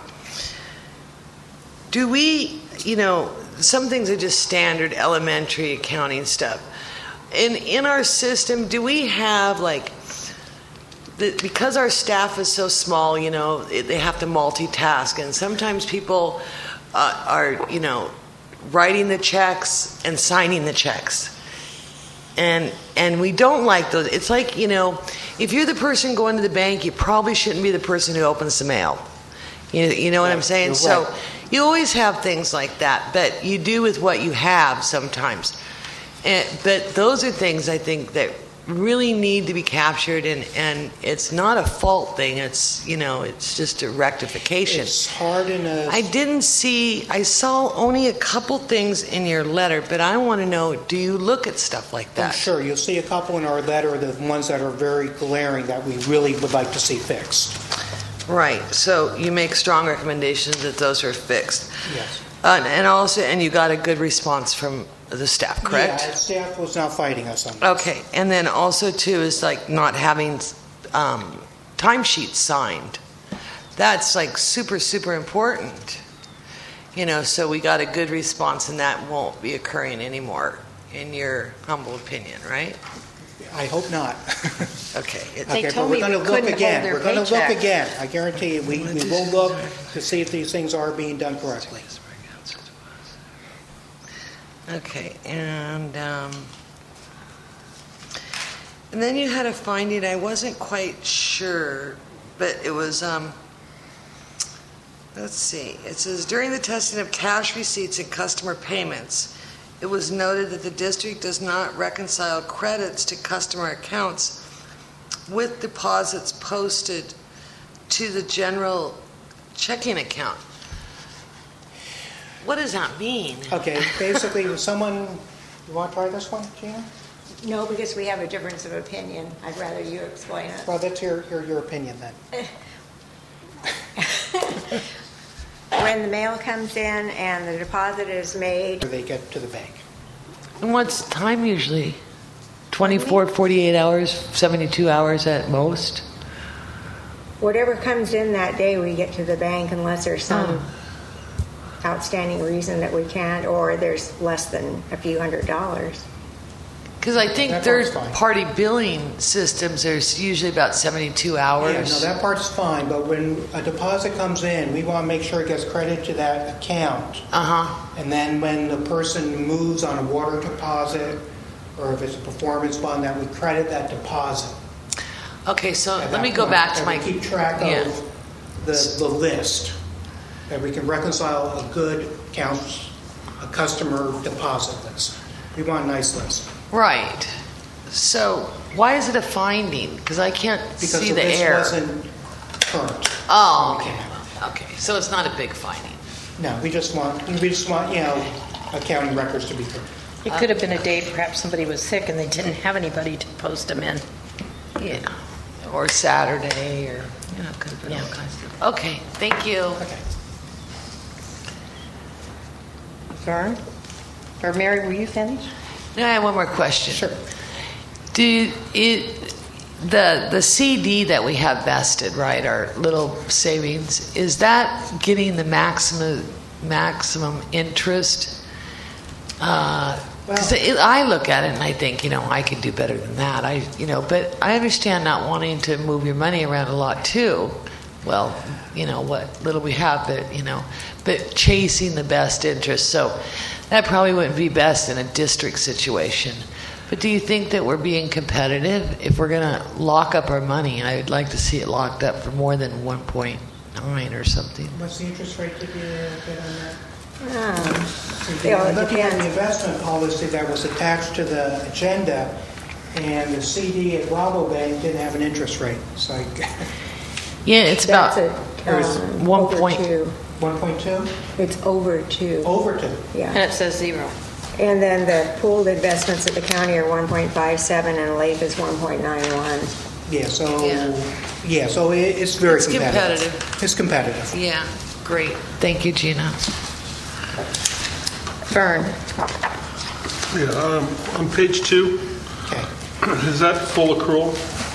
do we, you know, some things are just standard elementary accounting stuff. In in our system, do we have like, the, because our staff is so small, you know, it, they have to multitask, and sometimes people uh, are, you know, writing the checks and signing the checks. And and we don't like those. It's like, you know, if you're the person going to the bank, you probably shouldn't be the person who opens the mail. You, you know what I'm saying? You're So right. you always have things like that, but you do with what you have sometimes. And, but those are things I think that really need to be captured, and, and it's not a fault thing. It's, you know, it's just a rectification. It's hard in a... I didn't see, I saw only a couple things in your letter, but I want to know, do you look at stuff like Oh, that? sure, you'll see a couple in our letter, the ones that are very glaring that we really would like to see fixed. Right, so you make strong recommendations that those are fixed. Yes. Uh, and also, and you got a good response from the staff, correct? Yeah, staff was not fighting us on this. Okay, and then also too is like not having um, timesheets signed. That's like super, super important. You know, so we got a good response, and that won't be occurring anymore, in your humble opinion, right? I hope not. Okay. it- They Okay, told but me we're we going to look couldn't hold again. their We're going to look paycheck. again. I guarantee you, we, we will look to see if these things are being done correctly. Okay, and um, and then you had a finding, I wasn't quite sure, but it was, um, let's see, it says, during the testing of cash receipts and customer payments, it was noted that the district does not reconcile credits to customer accounts with deposits posted to the general checking account. What does that mean? Okay, basically, was someone, you want to try this one, Gina? No, because we have a difference of opinion. I'd rather you explain it. Well, let's hear, hear your opinion then. When the mail comes in and the deposit is made, Or they get to the bank. And what's the time usually? twenty-four, forty-eight hours, seventy-two hours at most? whatever comes in that day, we get to the bank unless there's some outstanding reason that we can't, or there's less than a few hundred dollars. Because I think That part's fine. third-party billing systems, there's usually about seventy-two hours. Yeah, no, that part's fine, but when a deposit comes in, we want to make sure it gets credited to that account. Uh-huh. And then when the person moves on a water deposit, or if it's a performance bond, that we credit that deposit. Okay, so at let that me go point. back to And my... we keep track yeah. of the, the list, that we can reconcile a good accounts, a customer deposit list. We want a nice list. Right. So why is it a finding? Because I can't Because see the the list error. wasn't current. Oh, okay. Okay, so it's not a big finding. No, we just want, we just want, you know, accounting records to be current. It could have been a day perhaps somebody was sick and they didn't have anybody to post them in. Yeah. Or Saturday, or, you know, could have been all kinds of stuff. Okay, thank you. Okay. Vern? Or Mary, were you finished? No, I have one more question. Sure. Do it, the the C D that we have vested, right, our little savings, is that getting the maximum maximum interest? Because I look at it and I think, you know, I could do better than that. I, you know, but I understand not wanting to move your money around a lot too. Well, you know what little we have, but you know, but chasing the best interest. So that probably wouldn't be best in a district situation. But do you think that we're being competitive? If we're going to lock up our money, I would like to see it locked up for more than one point nine or something. What's the interest rate to be get on that? Um, See, yeah, I'm it looking at the depends. investment policy that was attached to the agenda, and the C D at Rabobank didn't have an interest rate. So I, Yeah, it's That's about a, it was um, one over point. two. one point two? It's over two. Over two. Yeah. And it says zero. And then the pooled investments at the county are one point five seven, and Lake is one point nine one. Yeah, so, Yeah. yeah, so it, it's very It's competitive. competitive. It's competitive. Yeah, great. Thank you, Gina. Vern? Yeah, um, on page two, Okay, is that full accrual?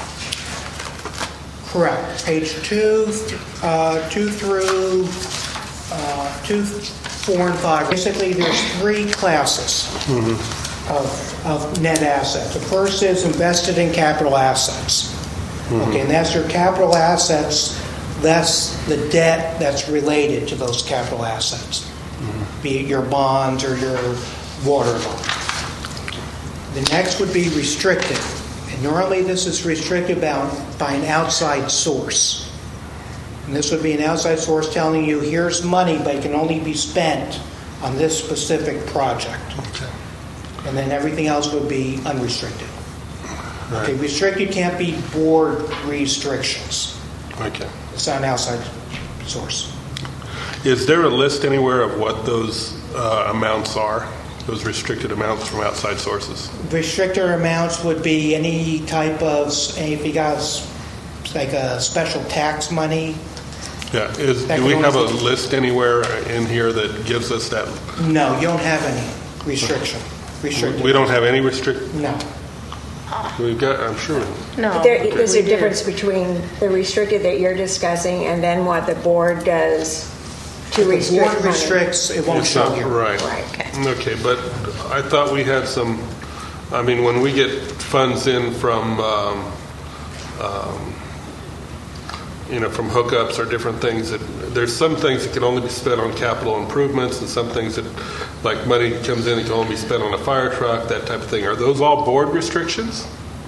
correct. Page two, uh, two through, uh, two, four, and five. Basically, there's three classes of, of net assets. The first is invested in capital assets. Okay, and that's your capital assets less the debt that's related to those capital assets, be it your bonds or your water loan. The next would be restricted. And normally this is restricted by, by an outside source. And this would be an outside source telling you, here's money, but it can only be spent on this specific project. Okay. And then everything else would be unrestricted. Right. Okay, restricted can't be board restrictions. Okay. It's not an outside source. Is there a list anywhere of what those uh, amounts are? Those restricted amounts from outside sources? Restricted amounts would be any type of, if you got like a special tax money. Yeah. Is, That do we can have a only- list anywhere in here that gives us that? No, you don't have any restriction. Restricted. We don't have any restrict. No. We've got. I'm sure. No. There, there's we a do. difference between the restricted that you're discussing and then what the board does to If the restrict board money. restricts, it won't It's show not here. right. Right. Okay. Okay, but I thought we had some. I mean, when we get funds in from, um, um, you know, from hookups or different things, that there's some things that can only be spent on capital improvements, and some things that, like money comes in, it can only be spent on a fire truck, that type of thing. Are those all board restrictions?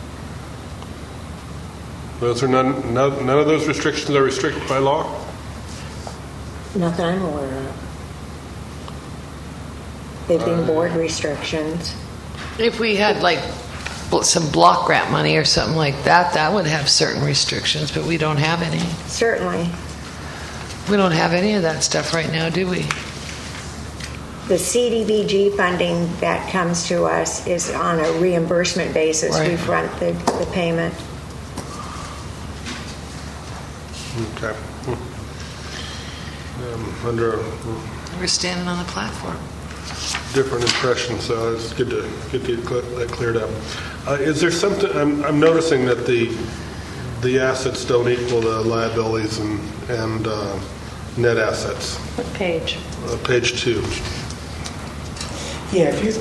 Those are none. None, none of those restrictions are restricted by law. Not that I'm aware of. They've been board restrictions. If we had like bl- some block grant money or something like that, that would have certain restrictions, but we don't have any. Certainly. We don't have any of that stuff right now, do we? The C D B G funding that comes to us is on a reimbursement basis. Right. We front the, the payment. Okay. Um, under We're standing on the platform. different impression, so it's good to get the- that cleared up. Uh, is there something? I'm, I'm noticing that the the assets don't equal the liabilities and and uh, net assets. What page? Uh, page two. Yeah, if you,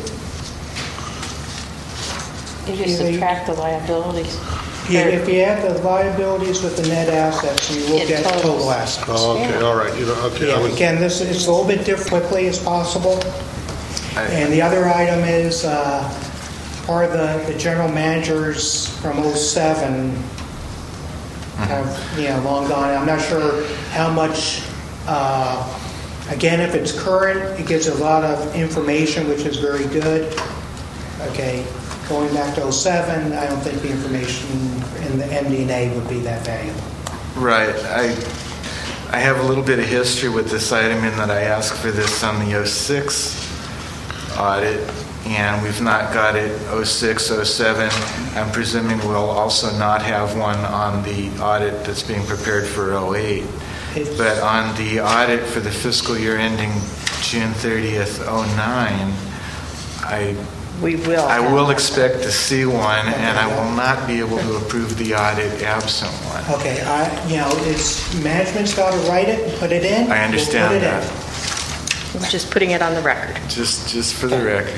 You just Yeah, they- subtract the liabilities. yeah, if you add the liabilities with the net assets, you will It get totals. total assets. Oh, okay, all right. You know, okay. I Yeah, was, again, this, it's a little bit different quickly as possible. And the other item is, uh, part of the, the general managers from oh seven have, you know, long gone. I'm not sure how much, uh, again, if it's current, it gives a lot of information, which is very good. Okay, going back to oh seven, I don't think the information in the M D and A would be that valuable. Right. I I have a little bit of history with this item in that I asked for this on the oh six audit, and we've not got it oh six, oh seven. I'm presuming we'll also not have one on the audit that's being prepared for oh eight. But on the audit for the fiscal year ending June thirtieth, oh nine, I We will. I have will one. expect to see one, and I will not be able to approve the audit absent one. Okay, I, you know, it's, management's got to write it and put it in. I we'll understand put it that. in. I'm just putting it on the record. Just, just for the record.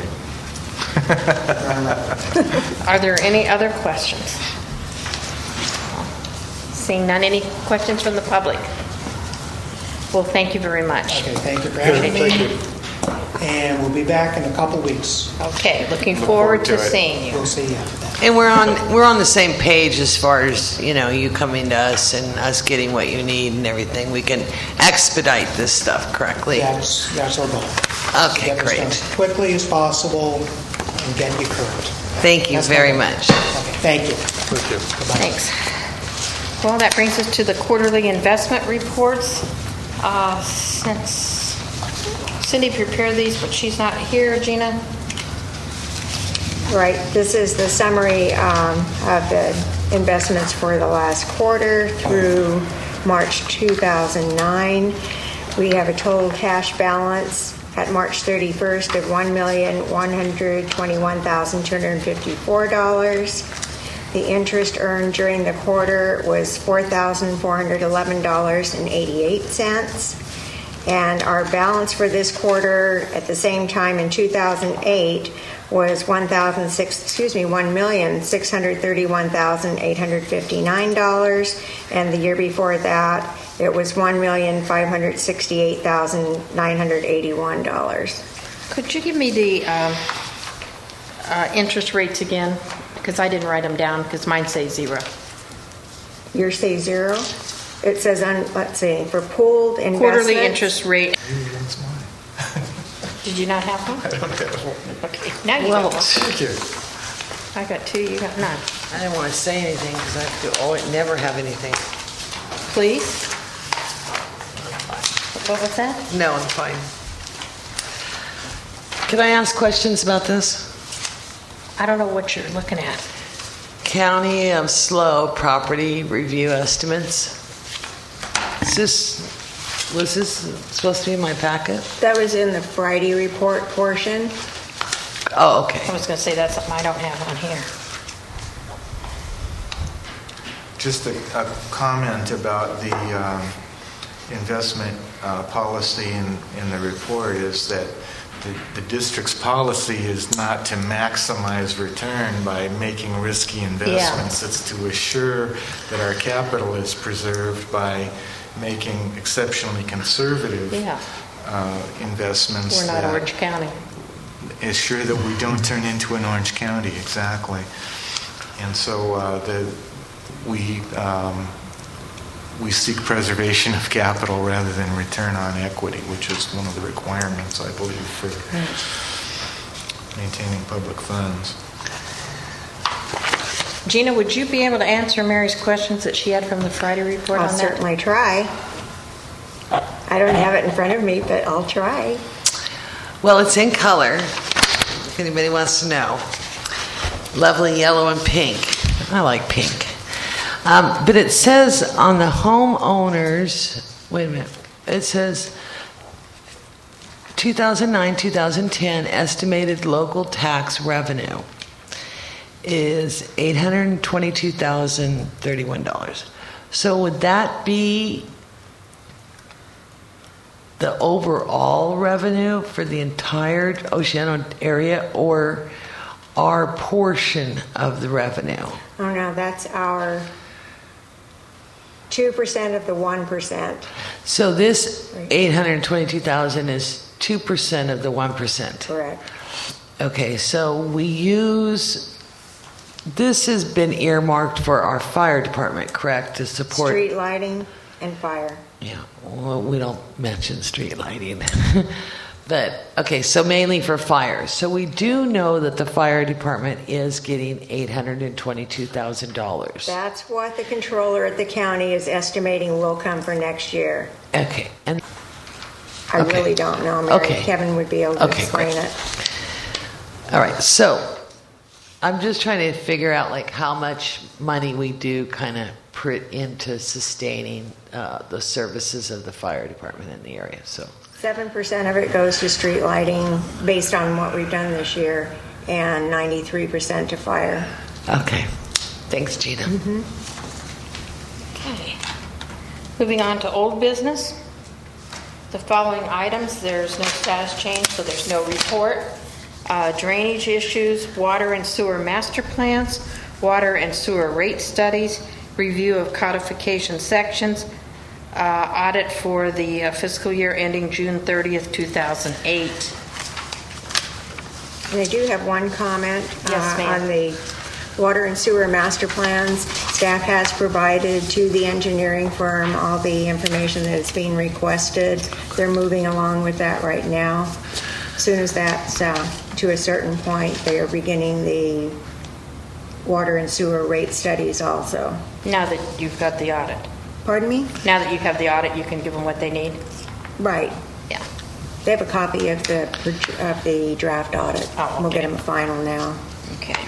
Are there any other questions? Seeing none, any questions from the public? Well, thank you very much. Okay, thank you for having me. And we'll be back in a couple weeks. Okay, looking forward to seeing you. We'll see you after that. And we're on we're on the same page as far as, you know, you coming to us and us getting what you need and everything. We can expedite this stuff correctly. That's, that's our goal. Okay, Get this great. done as quickly as possible and get you current. Thank you That's my very goal. much. Okay, thank you. thank you. Thanks. Well, that brings us to the quarterly investment reports. Uh, Since Cindy prepared these, but she's not here, Gina? Right, this is the summary um, of the investments for the last quarter through March two thousand nine. We have a total cash balance at March thirty-first of one million one hundred twenty-one thousand two hundred fifty-four dollars. The interest earned during the quarter was four thousand four hundred eleven dollars and eighty-eight cents. And our balance for this quarter at the same time in two thousand eight was one thousand six, excuse me, one million six hundred thirty-one thousand eight hundred fifty-nine dollars, and the year before that it was one million five hundred sixty-eight thousand nine hundred eighty-one dollars. Could you give me the um, uh, interest rates again? Because I didn't write them down because mine say zero. Yours say zero? it says, on, let's see, for pooled investments. Quarterly interest rate. Did you not have one? I don't have one. Okay, now you Well, got one. Thank you. I got two, you got none. I didn't want to say anything because I have to always, never have anything. Please? What was that? No, I'm fine. Can I ask questions about this? I don't know what you're looking at. County of SLO property review estimates. Is this, was this supposed to be in my packet? That was in the Friday report portion. Oh, okay. I was going to say that's something I don't have on here. Just a, a comment about the um, investment uh, policy in, in the report is that the, the district's policy is not to maximize return by making risky investments. Yeah. It's to assure that our capital is preserved by making exceptionally conservative Yeah. uh, investments. We're not that Orange County. Assure that we don't turn into an Orange County, exactly. And so uh, the we um, we seek preservation of capital rather than return on equity, which is one of the requirements, I believe, for maintaining public funds. Gina, would you be able to answer Mary's questions that she had from the Friday report I'll on that? certainly try. I don't have it in front of me, but I'll try. Well, it's in color, if anybody wants to know. Lovely yellow and pink. I like pink. Um, but it says on the homeowners, wait a minute, it says two thousand nine, two thousand ten estimated local tax revenue is eight hundred twenty-two thousand thirty-one dollars. So would that be the overall revenue for the entire Oceano area, or our portion of the revenue? Oh, no, that's our two percent of the one percent. So this eight hundred twenty-two thousand is two percent of the one percent. Correct. Okay, so we use, this has been earmarked for our fire department, correct, to support? Street lighting and fire. Yeah, well, we don't mention street lighting. But, okay, so mainly for fires. So we do know that the fire department is getting eight hundred twenty-two thousand dollars. That's what the controller at the county is estimating will come for next year. Okay. And I okay. really don't know, Mary. Okay. Kevin would be able to Okay, explain great. it. All right, so I'm just trying to figure out like how much money we do kind of put into sustaining uh, the services of the fire department in the area. So Seven percent of it goes to street lighting based on what we've done this year, and ninety-three percent to fire. okay, thanks, Gina. Mm-hmm. Okay. Moving on to old business. The following items, there's no status change, so there's no report. Uh, drainage issues, water and sewer master plans, water and sewer rate studies, review of codification sections, uh, audit for the uh, fiscal year ending June thirtieth, two thousand eight. And I do have one comment Yes, uh, ma'am. on the water and sewer master plans. Staff has provided to the engineering firm all the information that is being requested. They're moving along with that right now. As soon as that's uh, to a certain point, they are beginning the water and sewer rate studies also. Now that you've got the audit. Pardon me? Now that you have the audit, you can give them what they need? Right. Yeah. They have a copy of the of the draft audit. Oh, okay. We'll get them a final now. Okay.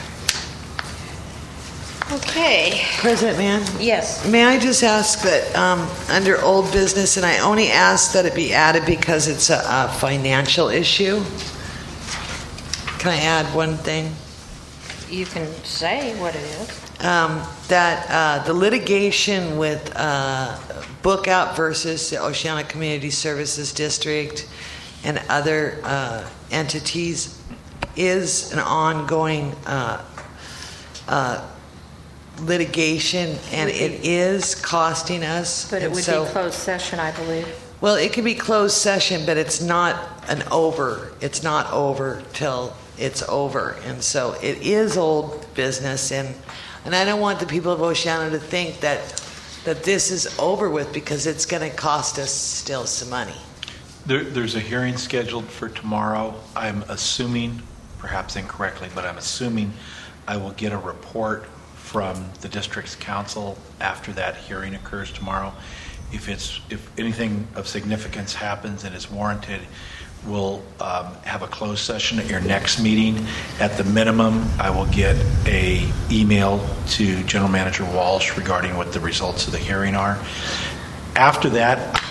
Okay. President Mann? Yes. May I just ask that um, under old business, and I only ask that it be added because it's a, a financial issue. Can I add one thing? You can say what it is. Um, that uh, the litigation with uh, Bookout versus the Oceana Community Services District and other uh, entities is an ongoing uh, uh, litigation, and it is costing us. But it and would so, be closed session, I believe. Well, it can be closed session, but it's not an over. It's not over till it's over, and so it is old business, and and I don't want the people of Oceana to think that that this is over with because it's going to cost us still some money. There, there's a hearing scheduled for tomorrow. I'm assuming, perhaps incorrectly, but I'm assuming I will get a report from the district's council after that hearing occurs tomorrow. If it's if anything of significance happens and is warranted, we'll um, have a closed session at your next meeting. At the minimum, I will get a email to General Manager Walsh regarding what the results of the hearing are. After that,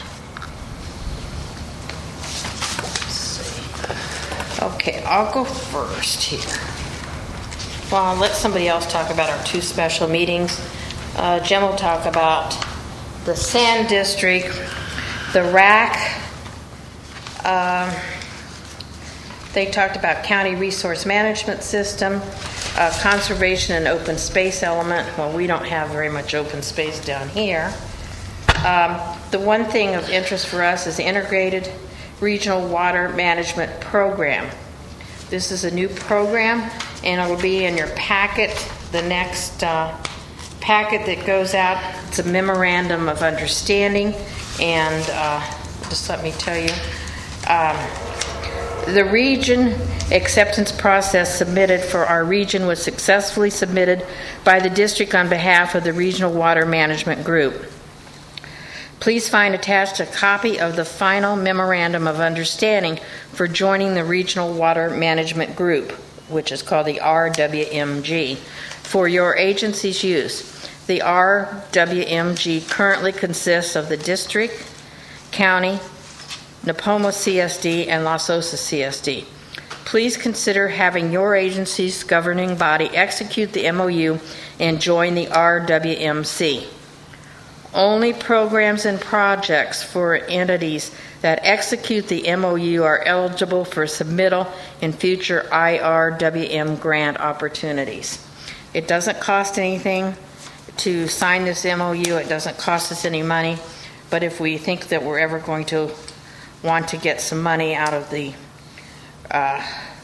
Okay, I'll go first here. Well, I'll let somebody else talk about our two special meetings. Uh, Jim will talk about the Sand District, the R A C. Um, they talked about County Resource Management System, uh, conservation and open space element. Well, we don't have very much open space down here. Um, the one thing of interest for us is the Integrated Regional Water Management Program. This is a new program, and it will be in your packet, the next uh, packet that goes out. It's a memorandum of understanding, and uh, just let me tell you, um, the region acceptance process submitted for our region was successfully submitted by the district on behalf of the Regional Water Management Group. Please find attached a copy of the final memorandum of understanding for joining the Regional Water Management Group, which is called the R W M G, for your agency's use. The R W M G currently consists of the district, county, Nipomo C S D, and Los Osos C S D. Please consider having your agency's governing body execute the M O U and join the R W M C. Only programs and projects for entities that execute the M O U are eligible for submittal in future I R W M grant opportunities. It doesn't cost anything to sign this M O U. It doesn't cost us any money. But if we think that we're ever going to want to get some money out of the uh,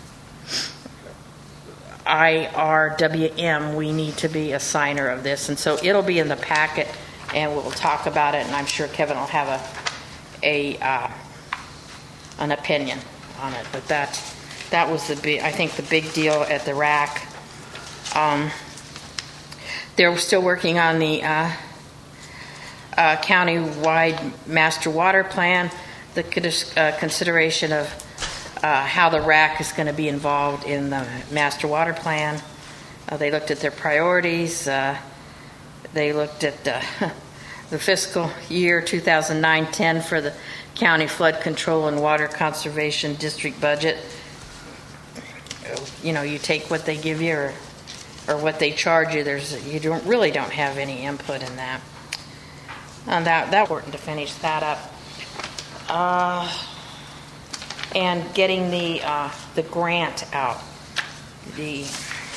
I R W M, we need to be a signer of this. And so it'll be in the packet, and we'll talk about it, and I'm sure Kevin will have a, a uh, an opinion on it. But that that was the big, I think, the big deal at the R A C. Um, they're still working on the uh, uh, county-wide master water plan, the uh, consideration of uh, how the R A C is going to be involved in the master water plan. Uh, they looked at their priorities. Uh, they looked at uh, the fiscal year two thousand nine ten for the county flood control and water conservation district budget. You know, you take what they give you or, or what they charge you. There's you don't really don't have any input in that. And that that's important to finish that up. Uh, and getting the uh, the grant out. The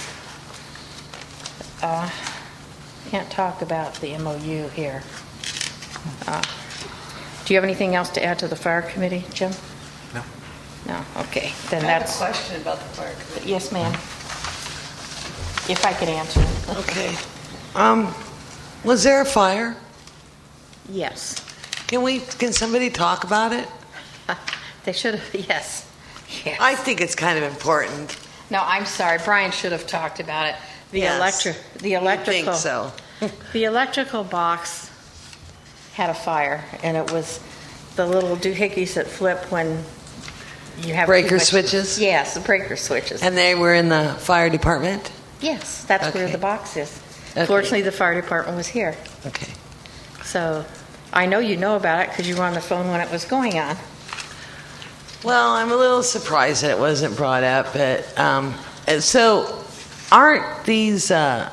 uh, can't talk about the M O U here. Uh, do you have anything else to add to the fire committee, Jim? No. No. Okay. Then I have that's a question about the fire committee. Yes, ma'am. If I could answer. Okay. Um, was there a fire? Yes. Can we? Can somebody talk about it? They should have. Yes. Yes. I think it's kind of important. No, I'm sorry. Brian should have talked about it. The Yes. electric. The electrical. I think so. The electrical box had a fire, and it was the little doohickeys that flip when you have Breaker too much- switches? Yes, the breaker switches. And they were in the fire department? Yes, that's where Okay. the box is. Okay. Fortunately, the fire department was here. Okay. So I know you know about it because you were on the phone when it was going on. Well, I'm a little surprised that it wasn't brought up, but um, so aren't these, uh,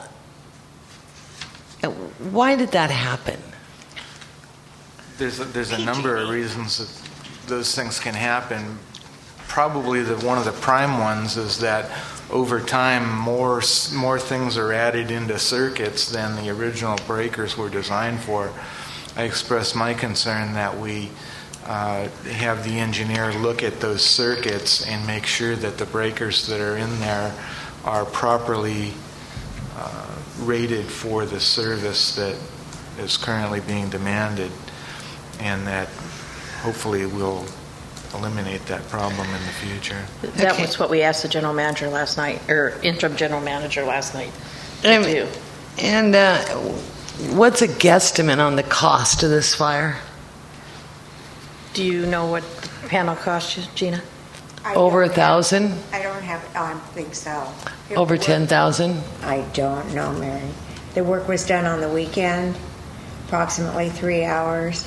why did that happen? There's a, there's a number of reasons that those things can happen. Probably the one of the prime ones is that over time more more things are added into circuits than the original breakers were designed for. I expressed my concern that we uh, have the engineer look at those circuits and make sure that the breakers that are in there are properly uh, rated for the service that is currently being demanded, and that hopefully will eliminate that problem in the future. That Okay. was what we asked the general manager last night, or interim general manager last night to And, do. and uh, what's a guesstimate on the cost of this fire? Do you know what the panel cost you, Gina? I Over a don't have- thousand? I don't have, I don't think so. It Over wa- ten thousand? I don't know, Mary. The work was done on the weekend, approximately three hours.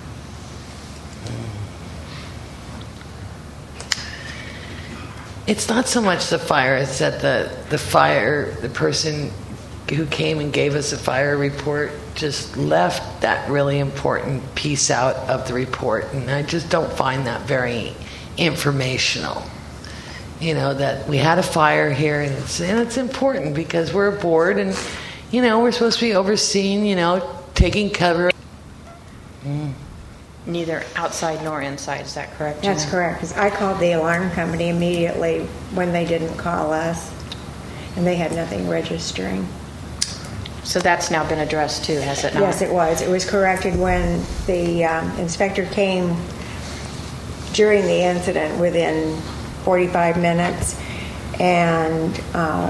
It's not so much the fire, it's that the, the fire, the person who came and gave us a fire report just left that really important piece out of the report, and I just don't find that very informational. You know, that we had a fire here, and it's, and it's important because we're a board, and, you know, we're supposed to be overseeing, you know, taking cover. Mm. Neither outside nor inside, is that correct, Gina? That's correct, because I called the alarm company immediately when they didn't call us, and they had nothing registering. So that's now been addressed too, has it not? Yes, it was. It was corrected when the um, inspector came during the incident within forty-five minutes, and uh,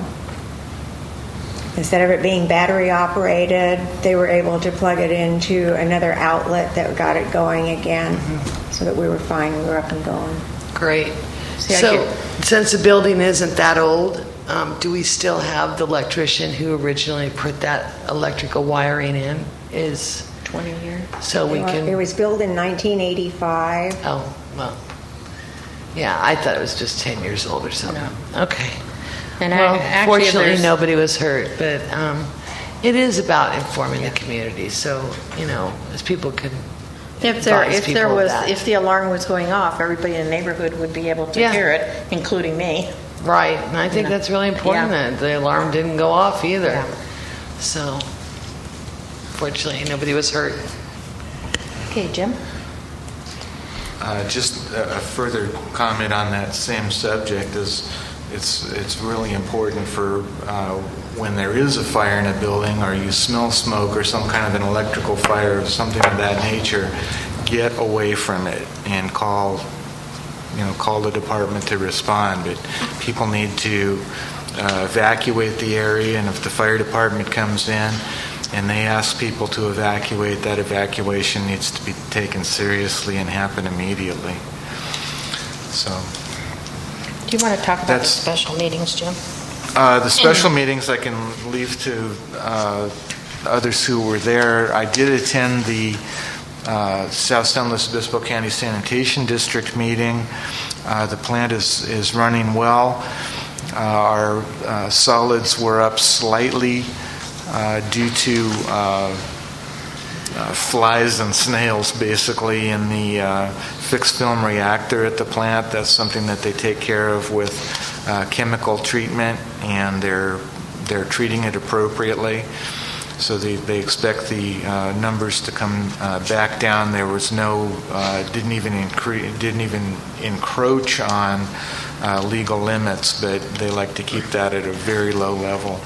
instead of it being battery operated, they were able to plug it into another outlet that got it going again, mm-hmm. so that we were fine. We were up and going. Great. See, I so, could- since the building isn't that old, um, do we still have the electrician who originally put that electrical wiring in? Is twenty years. So we It wa- can. It was built in nineteen eighty-five. Oh well. Yeah, I thought it was just ten years old or something. No. Okay. And I- well, actually, fortunately, there's- nobody was hurt, but um, it is about informing the community. So you know, as people can. If there, advise if people there of was, that. if the alarm was going off, everybody in the neighborhood would be able to Yeah. hear it, including me. Right, and I think You know. that's really important Yeah. that the alarm didn't go off either. Yeah. So, fortunately, nobody was hurt. Okay, Jim? Uh, Just a a further comment on that same subject is it's it's really important for uh, when there is a fire in a building or you smell smoke or some kind of an electrical fire or something of that nature, get away from it and call, you know, call the department to respond. But people need to uh, evacuate the area, and if the fire department comes in and they ask people to evacuate, that evacuation needs to be taken seriously and happen immediately. So, Do you want to talk about the That's- special meetings, Jim? uh, the special meetings I can leave to uh, others who were there. I did attend the uh, South San Luis Obispo County Sanitation District meeting. Uh, the plant is, is running well. Uh, our uh, solids were up slightly uh, due to uh, uh, flies and snails, basically, in the uh, fixed film reactor at the plant. That's something that they take care of with uh, chemical treatment, and they're they're treating it appropriately. So they, they expect the uh, numbers to come uh, back down. There was no, uh, didn't even incre- didn't even encroach on uh, legal limits, but they like to keep that at a very low level.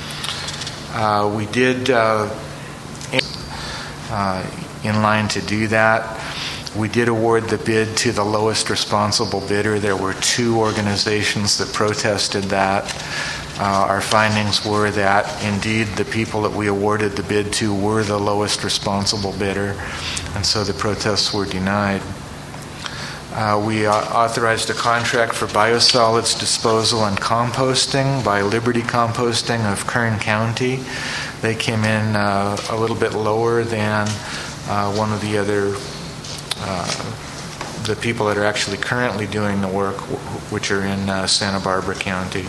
Uh, we did, uh, in, uh, in line to do that. We did award the bid to the lowest responsible bidder. There were two organizations that protested that. Uh, our findings were that, indeed, the people that we awarded the bid to were the lowest responsible bidder, and so the protests were denied. Uh, we uh, authorized a contract for biosolids disposal and composting by Liberty Composting of Kern County. They came in uh, a little bit lower than uh, one of the other uh, the people that are actually currently doing the work, which are in uh, Santa Barbara County.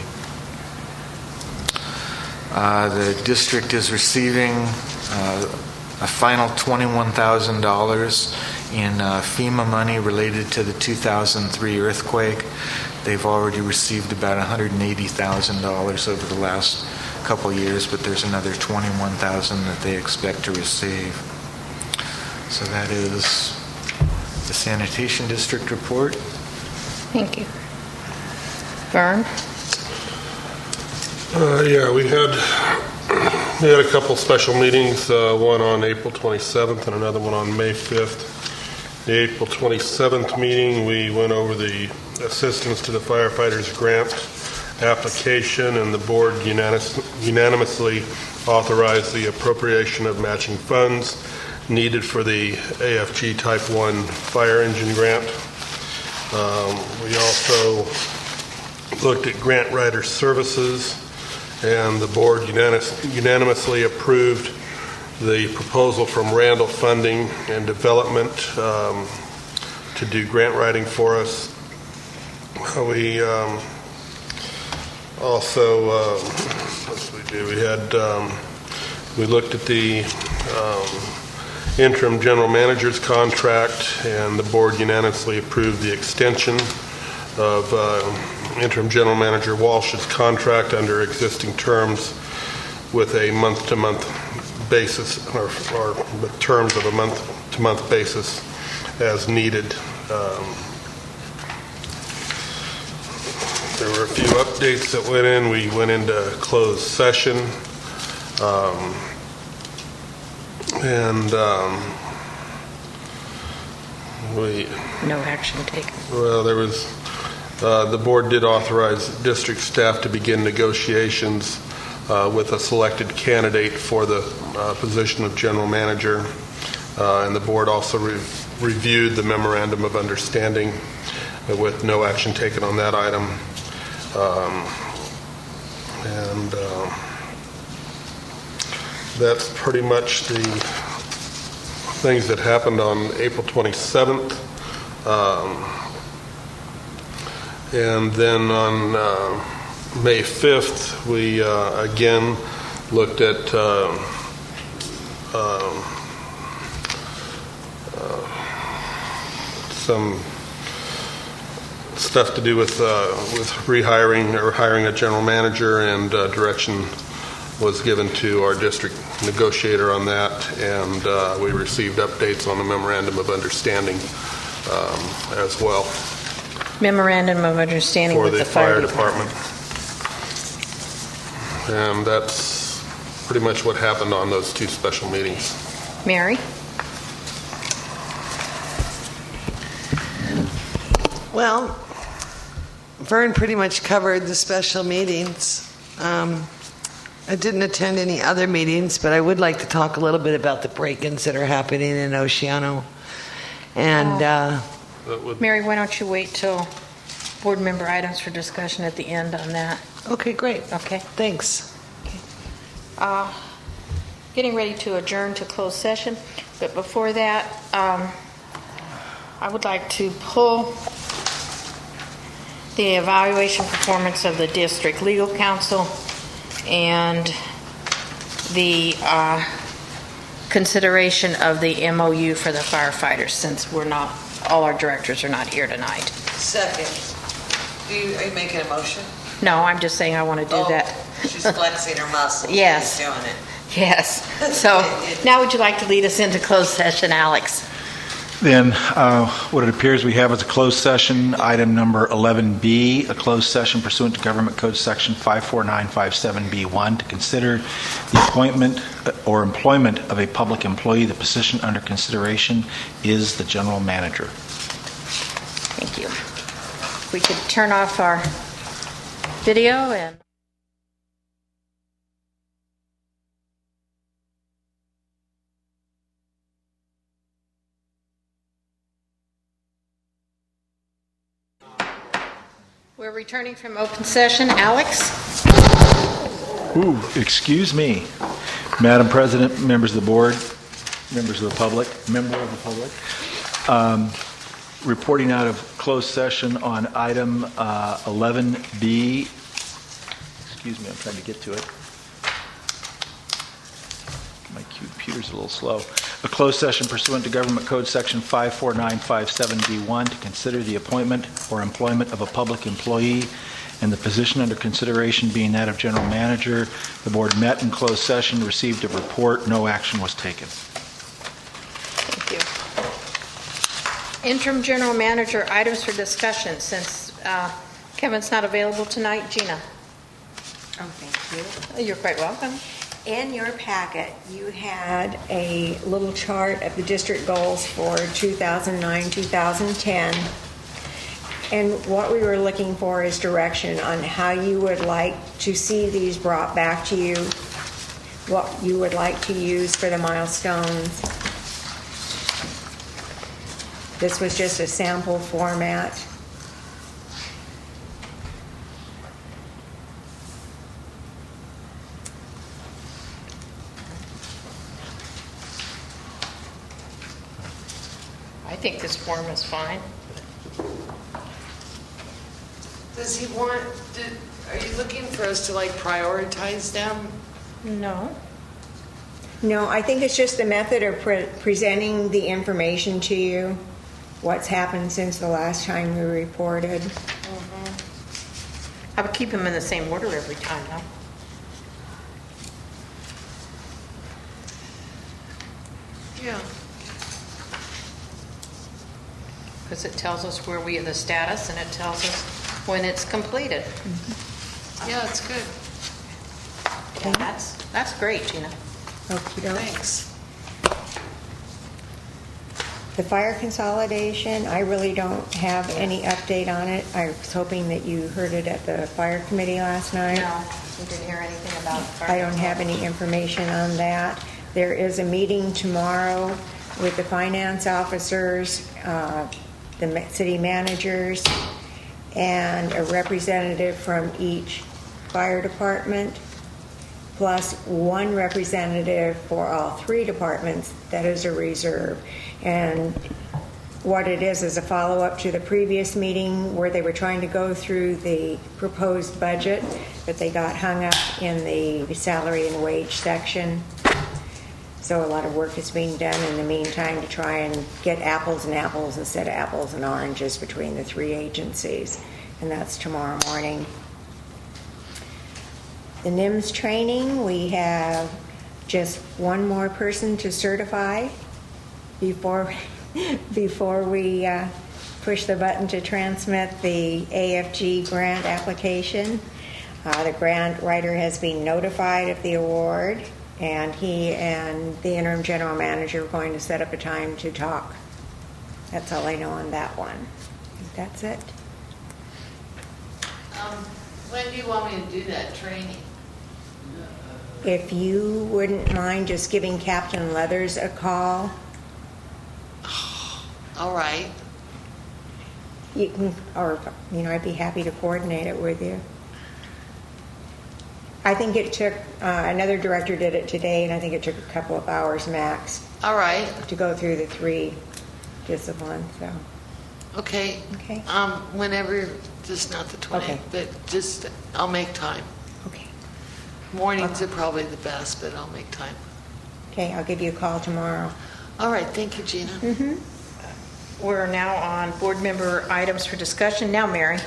Uh, the district is receiving uh, a final twenty-one thousand dollars in uh, FEMA money related to the two thousand three earthquake. They've already received about one hundred eighty thousand dollars over the last couple years, but there's another twenty-one thousand dollars that they expect to receive. So that is the Sanitation District report. Thank you. Vern? Uh, yeah, we had We had a couple special meetings, uh, one on April twenty-seventh and another one on May fifth. The April twenty-seventh meeting, we went over the assistance to the firefighters grant application, and the board unanimous, unanimously authorized the appropriation of matching funds needed for the A F G Type one fire engine grant. Um, we also looked at grant writer services, and the board unanimous, unanimously approved the proposal from Randall Funding and Development um, to do grant writing for us. We um, also, um, what did we do? We had, um, we looked at the um, interim general manager's contract, and the board unanimously approved the extension of uh, interim general manager Walsh's contract under existing terms with a month-to-month basis, or, or with terms of a month-to-month basis as needed. Um, there were a few updates that went in. We went into closed session. Um, and um, we... No action taken. Well, there was... Uh, the board did authorize district staff to begin negotiations uh, with a selected candidate for the uh, position of general manager. Uh, and the board also re- reviewed the memorandum of understanding uh, with no action taken on that item. Um, and uh, that's pretty much the things that happened on April twenty-seventh. Um, and then on uh, May fifth, we uh, again looked at uh, uh, uh, some stuff to do with uh, with rehiring or hiring a general manager, and uh, direction was given to our district negotiator on that, and uh, we received updates on the memorandum of understanding um, as well. Memorandum of understanding for with the, the fire, fire department. department. And that's pretty much what happened on those two special meetings. Mary? Well, Vern pretty much covered the special meetings. Um, I didn't attend any other meetings, but I would like to talk a little bit about the break-ins that are happening in Oceano. And uh, Mary, why don't you wait till board member items for discussion at the end on that? Okay, great. Okay. Thanks. Okay. Uh, getting ready to adjourn to closed session, but before that, um, I would like to pull the evaluation performance of the district legal counsel and the uh, consideration of the M O U for the firefighters, since we're not, all our directors are not here tonight. Second. Do you, are you making a motion? No, I'm just saying I want to do oh, that. She's flexing her muscles. Yes. She's doing it. Yes. So now would you like to lead us into closed session, Alex? Then uh, what it appears we have is a closed session, item number eleven B, a closed session pursuant to Government Code Section five four nine five seven B one to consider the appointment or employment of a public employee. The position under consideration is the general manager. Thank you. We could turn off our video and... We're returning from open session. Alex? Ooh, excuse me. Madam President, members of the board, members of the public, member of the public, um, reporting out of closed session on item uh, eleven B. Excuse me, I'm trying to get to it. My computer's a little slow. A closed session pursuant to Government Code Section five four nine five seven B one to consider the appointment or employment of a public employee, and the position under consideration being that of general manager. The board met in closed session, received a report. No action was taken. Thank you. Interim general manager items for discussion. Since uh, Kevin's not available tonight, Gina. Oh, thank you. You're quite welcome. in your packet, you had a little chart of the district goals for two thousand nine, two thousand ten. And what we were looking for is direction on how you would like to see these brought back to you, what you would like to use for the milestones. This was just a sample format. I think this form is fine. Does he want, do, are you looking for us to like prioritize them? No. No, I think it's just the method of pre- presenting the information to you, what's happened since the last time we reported. Mm-hmm. I would keep them in the same order every time, though. Yeah. Because it tells us where we are, the status, and it tells us when it's completed. Mm-hmm. Yeah, it's good. Yeah, that's that's great, Gina. Okey-doke. Thanks. The fire consolidation, I really don't have any update on it. I was hoping that you heard it at the fire committee last night. No, we didn't hear anything about fire I don't have any information on that. There is a meeting tomorrow with the finance officers, uh, the ma- city managers, and a representative from each fire department, plus one representative for all three departments that is a reserve. And what it is is a follow-up to the previous meeting where they were trying to go through the proposed budget, but they got hung up in the salary and wage section. So a lot of work is being done in the meantime to try and get apples and apples instead of apples and oranges between the three agencies. And that's tomorrow morning. The N I M S training, we have just one more person to certify before, before we uh, push the button to transmit the A F G grant application. Uh, the grant writer has been notified of the award, and he and the interim general manager are going to set up a time to talk. That's all I know on that one. I think that's it. Um, when do you want me to do that training? If you wouldn't mind just giving Captain Leathers a call. All right. You can, or, you know, I'd be happy to coordinate it with you. I think it took, uh, another director did it today, and I think it took a couple of hours max. All right. To go through the three disciplines, so. Okay. Okay. Um, whenever, just not the twentieth, Okay. but just, I'll make time. Okay. Mornings are probably the best, but I'll make time. Okay, I'll give you a call tomorrow. All right. Thank you, Gina. Mm-hmm. We're now on board member items for discussion. Now, Mary.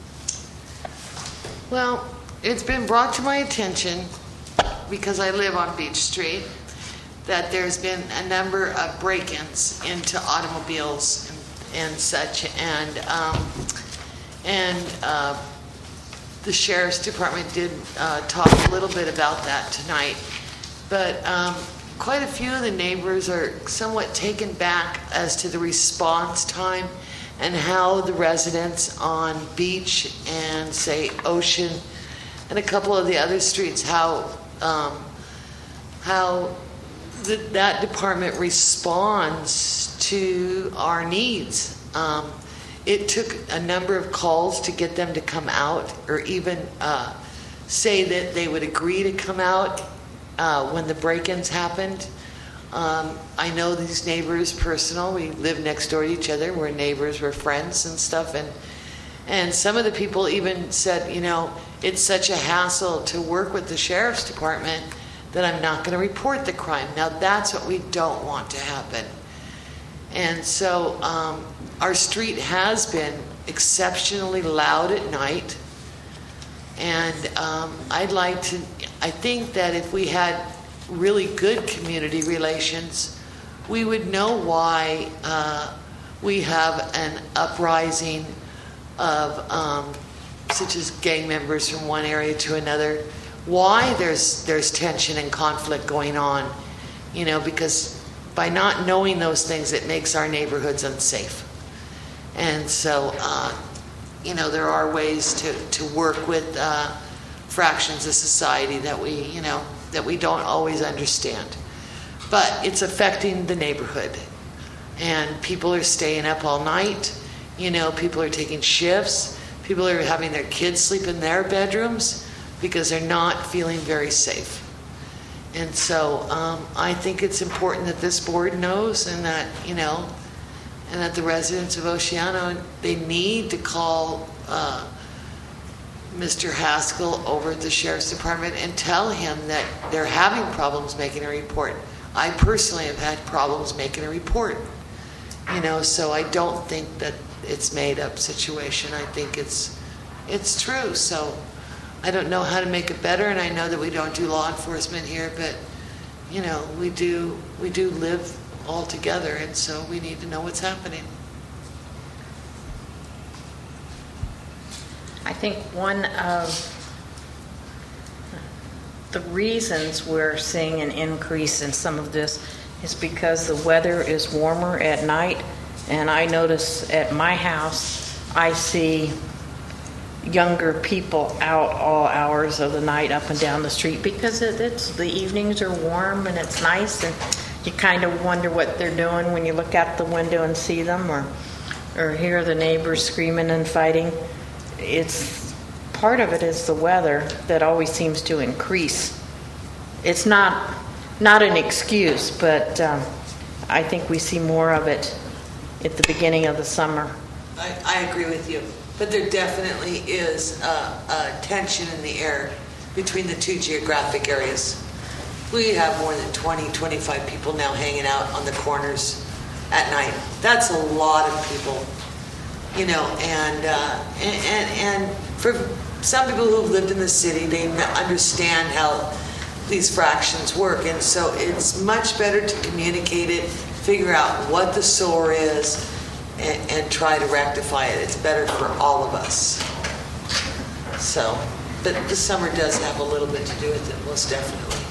Well, it's been brought to my attention, because I live on Beach Street, that there's been a number of break-ins into automobiles and, and such, and um, and uh, the sheriff's department did uh, talk a little bit about that tonight. But um, quite a few of the neighbors are somewhat taken back as to the response time and how the residents on Beach and, say, Ocean and a couple of the other streets, how um, how the, that department responds to our needs. Um, it took a number of calls to get them to come out, or even uh, say that they would agree to come out uh, when the break-ins happened. Um, I know these neighbors personal. We live next door to each other. We're neighbors. We're friends and stuff. And and some of the people even said, you know, it's such a hassle to work with the sheriff's department that I'm not going to report the crime. Now, that's what we don't want to happen. And so um, our street has been exceptionally loud at night. And um, I'd like to, I think that if we had really good community relations, we would know why uh, we have an uprising of um, such as gang members from one area to another. why there's there's tension and conflict going on, you know, because by not knowing those things, it makes our neighborhoods unsafe. And so, uh, you know, there are ways to, to work with uh, fractions of society that we, you know, that we don't always understand. But it's affecting the neighborhood. And people are staying up all night. You know, people are taking shifts. People are having their kids sleep in their bedrooms because they're not feeling very safe. And so um, I think it's important that this board knows, and that, you know, and that the residents of Oceano, they need to call uh, Mister Haskell over at the Sheriff's Department and tell him that they're having problems making a report. I personally have had problems making a report, you know, so I don't think that it's made up situation. I think it's it's true. So I don't know how to make it better, and I know that we don't do law enforcement here, but you know, we do we do live all together, and so we need to know what's happening. I think one of the reasons we're seeing an increase in some of this is because the weather is warmer at night, and I notice at my house I see younger people out all hours of the night up and down the street because it, it's the evenings are warm and it's nice, and you kind of wonder what they're doing when you look out the window and see them, or or hear the neighbors screaming and fighting. It's part of it is the weather that always seems to increase. It's not not an excuse, but um, I think we see more of it at the beginning of the summer. I, I agree with you. But there definitely is a, a tension in the air between the two geographic areas. We have more than twenty, twenty-five people now hanging out on the corners at night. That's a lot of people, you know, and, uh, and, and, and for some people who've lived in the city, they understand how these fractions work. And so it's much better to communicate it, figure out what the sore is, And, and try to rectify it. It's better for all of us. So, but the summer does have a little bit to do with it, most definitely.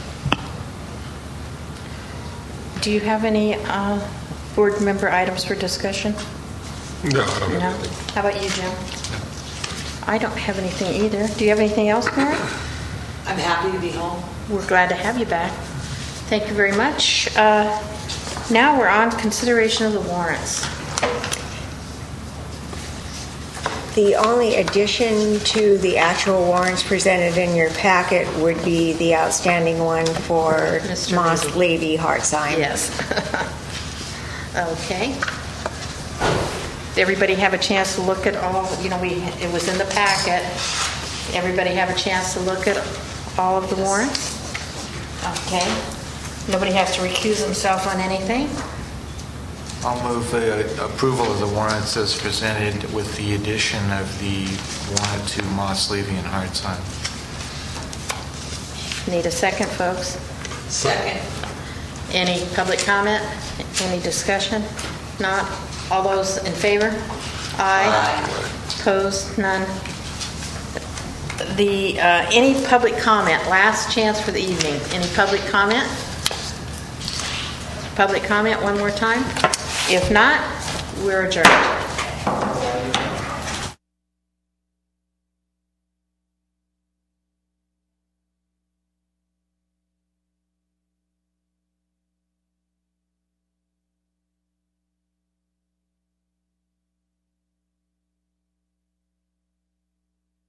Do you have any uh, board member items for discussion? No, I don't No? have anything. How about you, Jim? I don't have anything either. Do you have anything else, Mary? I'm happy to be home. We're glad to have you back. Thank you very much. Uh, now we're on consideration of the warrants. The only addition to the actual warrants presented in your packet would be the outstanding one for Mister Moss Levy. Levy Hartsheim. Yes. Okay. Did everybody have a chance to look at all, you know, we it was in the packet. Everybody have a chance to look at all of the warrants? Okay. Nobody has to recuse himself on anything? I'll move the approval of the warrants as presented with the addition of the warrant to Moss, Levy, and Hartsheim. Need a second, folks? Second. Any public comment? Any discussion? Not? All those in favor? Aye. Aye. Opposed? None. The uh, any public comment? Last chance for the evening. Any public comment? Public comment one more time? If not, we're adjourned.